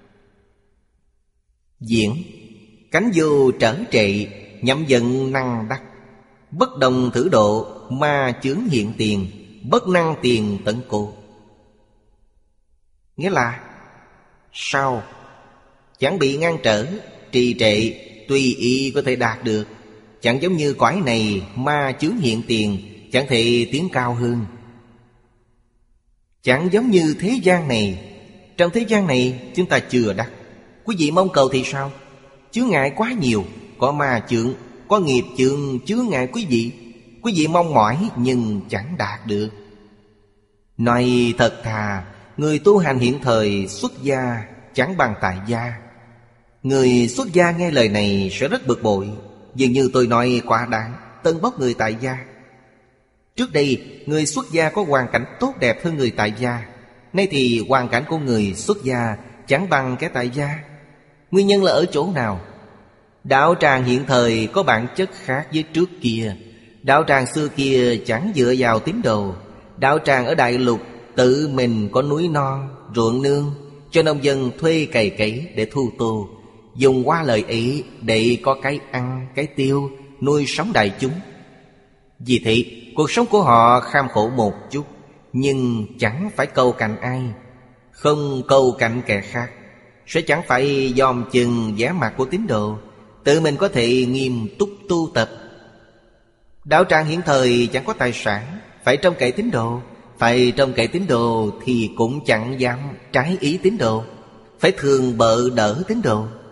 Diễn: cánh vô trở trệ, nhậm vận năng đắc, bất đồng thử độ, ma chướng hiện tiền, bất năng tiền tận cô. Nghĩa là sao? Chẳng bị ngăn trở, trì trệ, tùy ý có thể đạt được. Chẳng giống như cõi này ma chướng hiện tiền, chẳng thể tiến cao hơn. Chẳng giống như thế gian này. Trong thế gian này chúng ta chưa đắc. Quý vị mong cầu thì sao? Chướng ngại quá nhiều. Có ma chướng, có nghiệp chướng chướng ngại quý vị. Quý vị mong mỏi nhưng chẳng đạt được. Nói thật thà, người tu hành hiện thời xuất gia chẳng bằng tại gia. Người xuất gia nghe lời này sẽ rất bực bội. Dường như tôi nói quá đáng, tân bốc người tại gia. Trước đây người xuất gia có hoàn cảnh tốt đẹp hơn người tại gia. Nay thì hoàn cảnh của người xuất gia chẳng bằng kẻ tại gia. Nguyên nhân là ở chỗ nào? Đạo tràng hiện thời có bản chất khác với trước kia. Đạo tràng xưa kia chẳng dựa vào tín đồ. Đạo tràng ở Đại Lục tự mình có núi non, ruộng nương, cho nông dân thuê cày cấy để thu tô, dùng qua lời ấy để có cái ăn, cái tiêu, nuôi sống đại chúng. Vì thế cuộc sống của họ kham khổ một chút, nhưng chẳng phải cầu cạnh ai. Không cầu cạnh kẻ khác, sẽ chẳng phải dòm chừng vẻ mặt của tín đồ. Tự mình có thể nghiêm túc tu tập. Đạo tràng hiện thời chẳng có tài sản, phải trông cậy tín đồ. Phải trông cậy tín đồ thì cũng chẳng dám trái ý tín đồ, phải thường bợ đỡ tín đồ.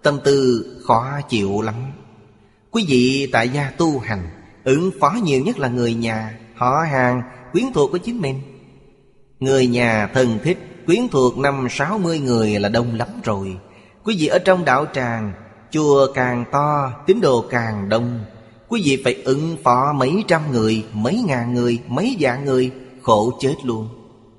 tâm tư khó chịu lắm. Quý vị tại gia tu hành, ứng phó nhiều nhất là người nhà, họ hàng, quyến thuộc của chính mình. Người nhà thân thích, quyến thuộc 50-60 người là đông lắm rồi. Quý vị ở trong đạo tràng, chùa càng to, tín đồ càng đông, quý vị phải ứng phó mấy trăm người, mấy ngàn người, mấy vạn người, khổ chết luôn.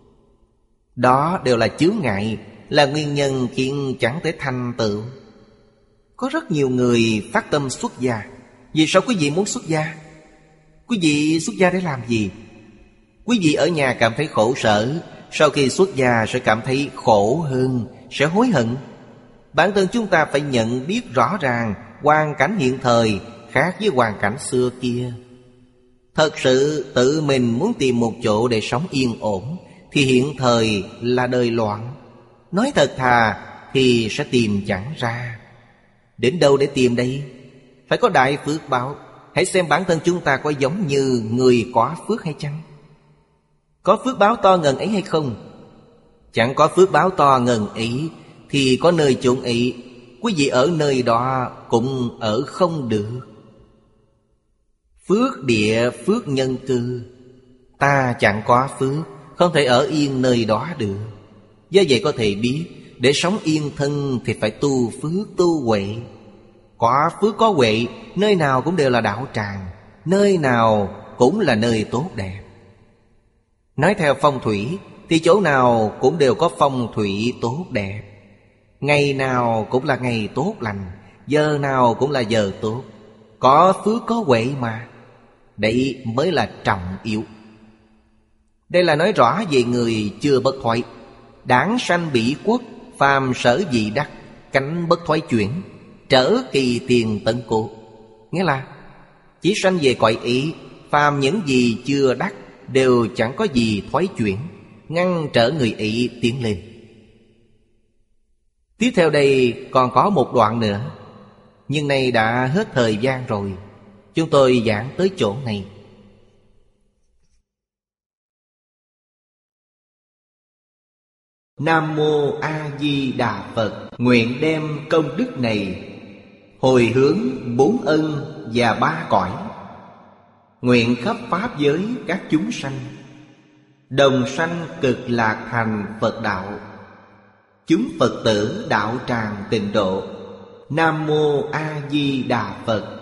Đó đều là chướng ngại, là nguyên nhân khiến chẳng thể thành tựu. Có rất nhiều người phát tâm xuất gia. Vì sao quý vị muốn xuất gia? Quý vị xuất gia để làm gì? Quý vị ở nhà cảm thấy khổ sở, sau khi xuất gia sẽ cảm thấy khổ hơn, sẽ hối hận. Bản thân chúng ta phải nhận biết rõ ràng hoàn cảnh hiện thời khác với hoàn cảnh xưa kia. Thật sự tự mình muốn tìm một chỗ để sống yên ổn thì hiện thời là đời loạn. Nói thật thà thì sẽ tìm chẳng ra. Đến đâu để tìm đây? Phải có đại phước báo. Hãy xem bản thân chúng ta có giống như người có phước hay chăng? Có phước báo to ngần ấy hay không? Chẳng có phước báo to ngần ấy thì có nơi chốn ấy, quý vị ở nơi đó cũng ở không được. Phước địa phước nhân cư. Ta chẳng có phước, không thể ở yên nơi đó được. Do vậy có thể biết, để sống yên thân thì phải tu phước tu huệ. Có phước có huệ, nơi nào cũng đều là đạo tràng, nơi nào cũng là nơi tốt đẹp. Nói theo phong thủy thì chỗ nào cũng đều có phong thủy tốt đẹp. Ngày nào cũng là ngày tốt lành, giờ nào cũng là giờ tốt. Có phước có huệ mà. Đây mới là trọng yếu. Đây là nói rõ về người chưa bất thoái. Đảng sanh bỉ quốc, phàm sở dị đắc, cánh bất thoái chuyển, trở kỳ tiền tận cố. Nghĩa là chỉ sanh về cõi ý, phàm những gì chưa đắc đều chẳng có gì thoái chuyển, ngăn trở người ý tiến lên. Tiếp theo đây còn có một đoạn nữa, nhưng nay đã hết thời gian rồi. Chúng tôi giảng tới chỗ này. Nam Mô A Di Đà Phật. Nguyện đem công đức này hồi hướng 4 ân và 3 cõi. Nguyện khắp pháp giới các chúng sanh đồng sanh cực lạc thành Phật đạo. Chúng Phật tử đạo tràng tịnh độ. Nam Mô A Di Đà Phật.